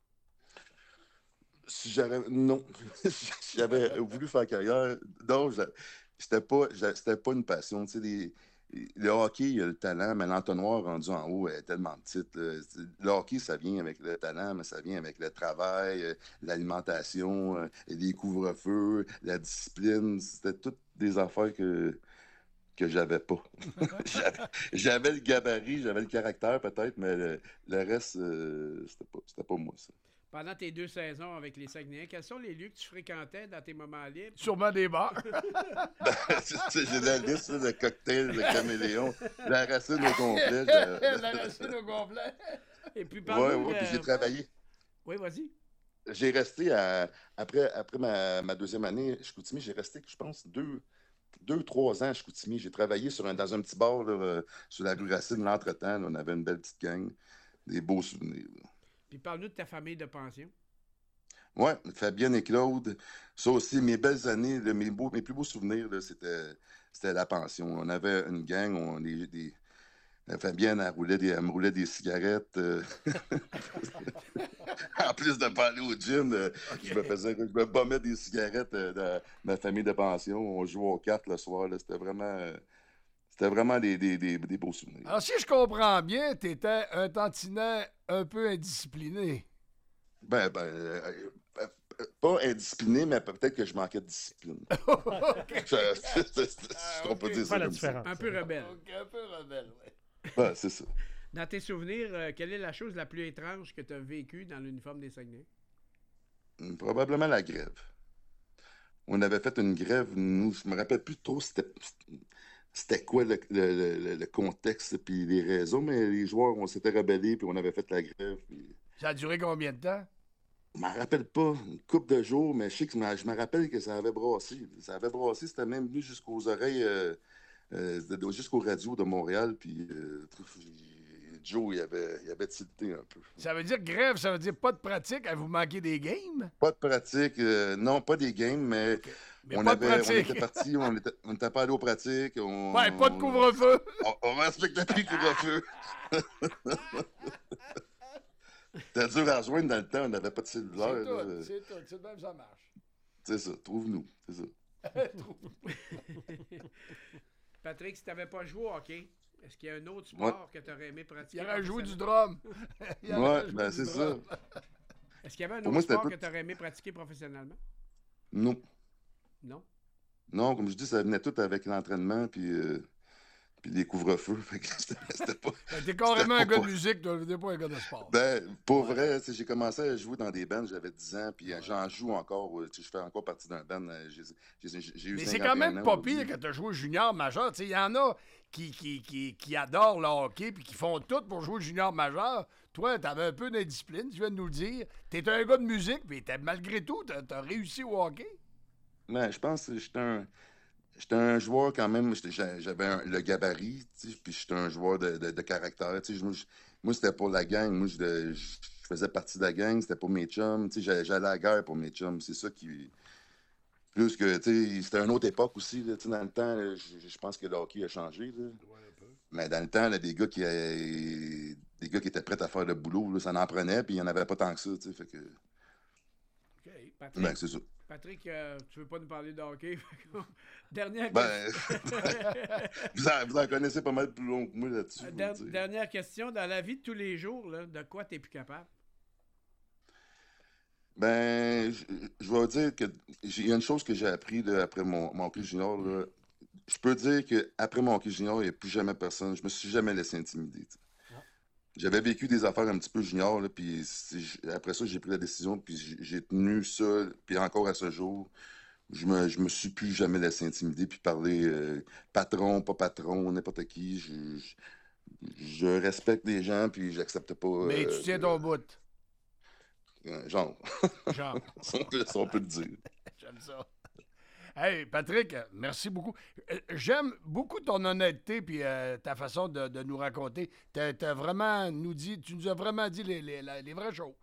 Si j'avais. Non. Si j'avais voulu faire carrière, non, j'a- c'était pas, j'a- c'était pas une passion. Tu sais, les- le hockey, il y a le talent, mais l'entonnoir rendu en haut est tellement petit. là. C'est- Le hockey, ça vient avec le talent, mais ça vient avec le travail, euh, l'alimentation, euh, les couvre-feux, la discipline. C'était toutes des affaires que, que j'avais pas. J'avais j'avais le gabarit, j'avais le caractère peut-être, mais le, le reste, euh, c'était pas, c'était pas moi, ça. Pendant tes deux saisons avec les Saguenayens, quels sont les lieux que tu fréquentais dans tes moments libres? Sûrement des bars. C'est- c'est- J'ai la liste là, de cocktails de caméléon, la racine au complet. je- La racine au complet. Et puis, Ouais, parle-nous ouais, de- puis j'ai travaillé. Oui, vas-y. J'ai resté à, après, après ma, ma deuxième année à Chicoutimi, j'ai resté, je pense, deux, deux, trois ans à Chicoutimi. J'ai travaillé sur un, dans un petit bar là, euh, sur la rue Racine, l'entretemps. là, On avait une belle petite gang, des beaux souvenirs. là. Puis parle-nous de ta famille de pension. Ouais, Fabienne et Claude. Ça aussi, mes belles années, là, mes, beaux, mes plus beaux souvenirs, là, c'était, c'était la pension. On avait une gang, on, des, des- la Fabienne, elle, roulait des, elle me roulait des cigarettes. euh. En plus de pas aller au gym, euh, je me faisais, je me bombais des cigarettes euh, dans ma famille de pension. On jouait aux cartes le soir. là. C'était vraiment, euh, c'était vraiment des, des, des, des beaux souvenirs. Alors, si je comprends bien, tu étais un tantinet un peu indiscipliné. Ben, ben, euh, euh, euh, pas indiscipliné, mais peut-être que je manquais de discipline. Je- c'est- c'est- c'est- on peut dire ça comme ça. Un peu rebelle. Ok, un peu rebelle, oui. Ouais, c'est ça. Dans tes souvenirs, euh, quelle est la chose la plus étrange que tu as vécue dans l'uniforme des Saguenay? Hum, Probablement la grève. On avait fait une grève, nous, je me rappelle plus trop c'était, c'était quoi le, le- le- le contexte puis les raisons, mais les joueurs, on s'était rebellés puis on avait fait la grève. Puis... Ça a duré combien de temps? Je m'en rappelle pas, une couple de jours, mais je sais que je me- je me rappelle que ça avait brassé. Ça avait brassé, c'était même venu jusqu'aux oreilles, euh, euh, de- jusqu'aux radios de Montréal, puis euh, Joe, il avait, il avait tilté un peu. Ça veut dire grève, ça veut dire pas de pratique, à vous manquer des games? Pas de pratique, euh, non, pas des games, mais, Mais on, pas de avait, on pratique. était partis, on était, on était pas allés aux pratiques. On, Ouais, pas de couvre-feu. On, on respectait plus le couvre-feu. C'était dur à rejoindre dans le temps, on n'avait pas de cellulaire. C'est là. tout, c'est tout, c'est de même ça marche. C'est ça, trouve-nous, c'est ça. Patrick, si tu n'avais pas joué au hockey, est-ce qu'il y a un autre sport que tu aurais aimé pratiquer? Il aurait joué du drum. Il aurait Ouais, joué ben du c'est ça. drum. Est-ce qu'il y avait un Pour autre moi, c'était sport tout- que tu aurais aimé pratiquer professionnellement? Non. Non? Non, comme je dis, ça venait tout avec l'entraînement, puis, euh, puis les couvre-feux. Fait que c'était c'était pas. Ben, t'es carrément un c'était gars pas- de musique, toi, t'es pas un gars de sport. Ben, pour vrai, tu sais, j'ai commencé à jouer dans des bands, j'avais dix ans, puis euh, j'en joue encore. euh, tu sais, Je fais encore partie d'un band. euh, J'ai j'ai- j'ai eu Mais c'est cinquante et un quand même ans pas aujourd'hui. pire que tu as joué junior majeur. Tu sais, il y en a qui, qui, qui, qui adorent le hockey puis qui font tout pour jouer junior majeur. Toi, tu avais un peu d'indiscipline, tu viens de nous le dire. Tu es un gars de musique, mais t'as- malgré tout, tu as réussi au hockey. Ben, je pense que j'étais un, j'étais un joueur quand même. j'étais- j'a- J'avais un- le gabarit, tu sais, puis j'étais un joueur de, de, de caractère. tu sais. Je- Moi, je- moi, c'était pour la gang. Moi, je, je- je faisais partie de la gang, c'était pour mes chums. Tu sais, j'allais, j'allais à la guerre pour mes chums. C'est ça qui... Plus que, tu sais, c'était une autre époque aussi. Là, dans le temps, là, je, je pense que le hockey a changé. Là. Ouais, un peu. Mais dans le temps, là, des gars qui euh, des gars qui étaient prêts à faire le boulot, là, ça en prenait, puis il n'y en avait pas tant que ça. Tu sais, fait que... OK. Patrick, Ben, c'est ça. Patrick euh, tu veux pas nous parler de hockey? Dernière Ben, question. vous, en, vous en connaissez pas mal plus long que moi là-dessus. Der- faut dire. dernière question. Dans la vie de tous les jours, là, de quoi t'es plus capable? Ben, je, je vais dire que j'ai- il y a une chose que j'ai appris là, après mon, mon hockey junior. Là. Je peux dire qu'après mon hockey junior, il n'y a plus jamais personne. Je me suis jamais laissé intimider. tu sais. J'avais vécu des affaires un petit peu junior, là, puis c'est- j- après ça, j'ai pris la décision, puis j'ai j'ai tenu ça, puis encore à ce jour, je me, je me suis plus jamais laissé intimider, puis parler euh, patron, pas patron, n'importe qui. Je, je, je respecte les gens, puis j'accepte pas. Mais euh, tu tiens ton bout. euh, genre. Genre. si, on peut, si on peut le dire. J'aime ça. Hey, Patrick, merci beaucoup. Euh, J'aime beaucoup ton honnêteté puis euh, ta façon de, de nous raconter. T'as, t'as vraiment nous dit, tu nous as vraiment dit les, les, la- les vraies choses.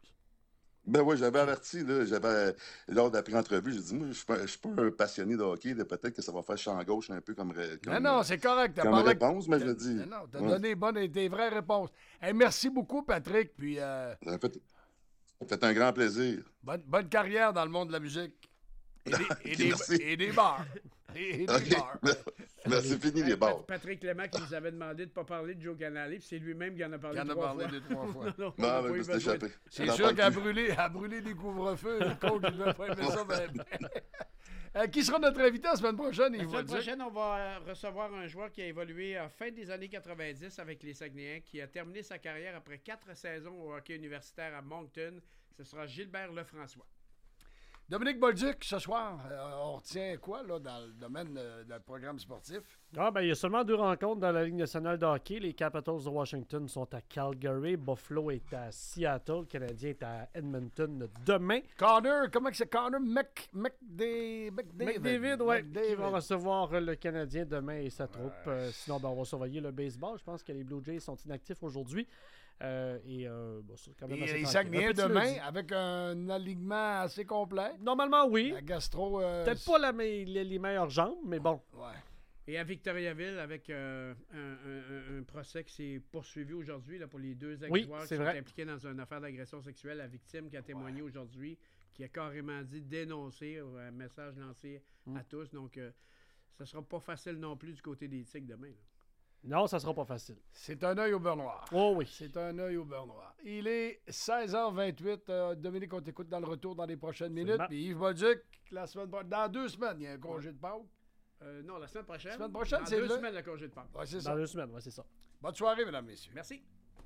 Ben oui, j'avais averti, là, j'avais, lors de la pré-entrevue, j'ai dit, moi, je suis pas, je suis pas un passionné de hockey, là, peut-être que ça va faire champ gauche un peu comme, ré- comme, non, non, c'est correct. T'as comme parlé- réponse, mais je le t'as- dis. Non, non, t'as Ouais. donné bonne et des vraies réponses. Hey, merci beaucoup, Patrick, puis euh, Ça m'a fait, ça m'a fait un grand plaisir. bonne, bonne carrière dans le monde de la musique. Et des, et Ok, des- merci. et des bars. Et, et des Ok, bars. merci, c'est fini Hey, les Pat- bars. Patrick Clément qui nous avait demandé de ne pas parler de Joe Canale, puis c'est lui-même qui en a parlé Il en a trois parlé fois. deux, trois fois. non, non, on Non, n'a mais pas eu je me suis besoin de- échappé. C'est J'en sûr parle qu'à plus. brûler, à brûler des couvre-feux, le coach ne devait pas aimer ça. Ben, ben. Euh, qui sera notre invité la semaine prochaine? La Il va semaine dire. prochaine, on va euh, recevoir un joueur qui a évolué à fin des années quatre-vingt-dix avec les Saguenayens, qui a terminé sa carrière après quatre saisons au hockey universitaire à Moncton. Ce sera Gilbert Lefrançois. Dominique Bolduc, ce soir, euh, on retient quoi là, dans le domaine euh, d'un programme sportif? Ah, ben, il y a seulement deux rencontres dans la Ligue nationale de hockey. Les Capitals de Washington sont à Calgary. Buffalo est à Seattle. Le Canadien est à Edmonton demain. Connor, comment que c'est? Connor Mc, McDavid. McDavid, oui, qui va recevoir le Canadien demain et sa troupe. Euh, sinon, ben, on va surveiller le baseball. Je pense que les Blue Jays sont inactifs aujourd'hui. Euh, et euh, bon, c'est quand même Et assez les tranquille. Saguenayens Un petit demain lundi. avec un alignement assez complet. Normalement, oui. La gastro. euh, Peut-être pas la me- les, les meilleures jambes, mais bon. Ouais. Et à Victoriaville, avec euh, un, un- un- un procès qui s'est poursuivi aujourd'hui là, pour les deux Oui, ex-joueurs qui c'est sont vrai. impliqués dans une affaire d'agression sexuelle. La victime qui a témoigné aujourd'hui, qui a carrément dit dénoncer, euh, un message lancé Mm. à tous. Donc, euh, ça sera pas facile non plus du côté des Tigres demain. là. Non, ça sera pas facile. C'est un œil au beurre noir. Oh oui. C'est un œil au beurre noir. Il est seize heures vingt-huit. Euh, Dominique, on t'écoute dans le retour dans les prochaines minutes. Absolument. Puis Yves Bolduc, la semaine pro- dans deux semaines, il y a un congé de Pâques. Euh, non, la semaine prochaine. La semaine prochaine, dans c'est deux le- semaines, le congé de Pâques. Ouais, c'est Dans ça. deux semaines, ouais, c'est ça. Bonne soirée, mesdames, messieurs. Merci.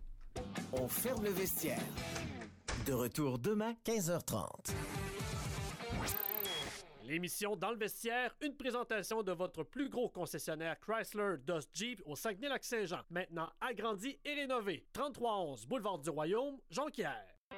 On ferme le vestiaire. De retour demain, quinze heures trente. L'émission Dans le vestiaire, une présentation de votre plus gros concessionnaire Chrysler Dodge Jeep au Saguenay-Lac-Saint-Jean. Maintenant agrandi et rénové. trente-trois onze Boulevard du Royaume, Jonquière.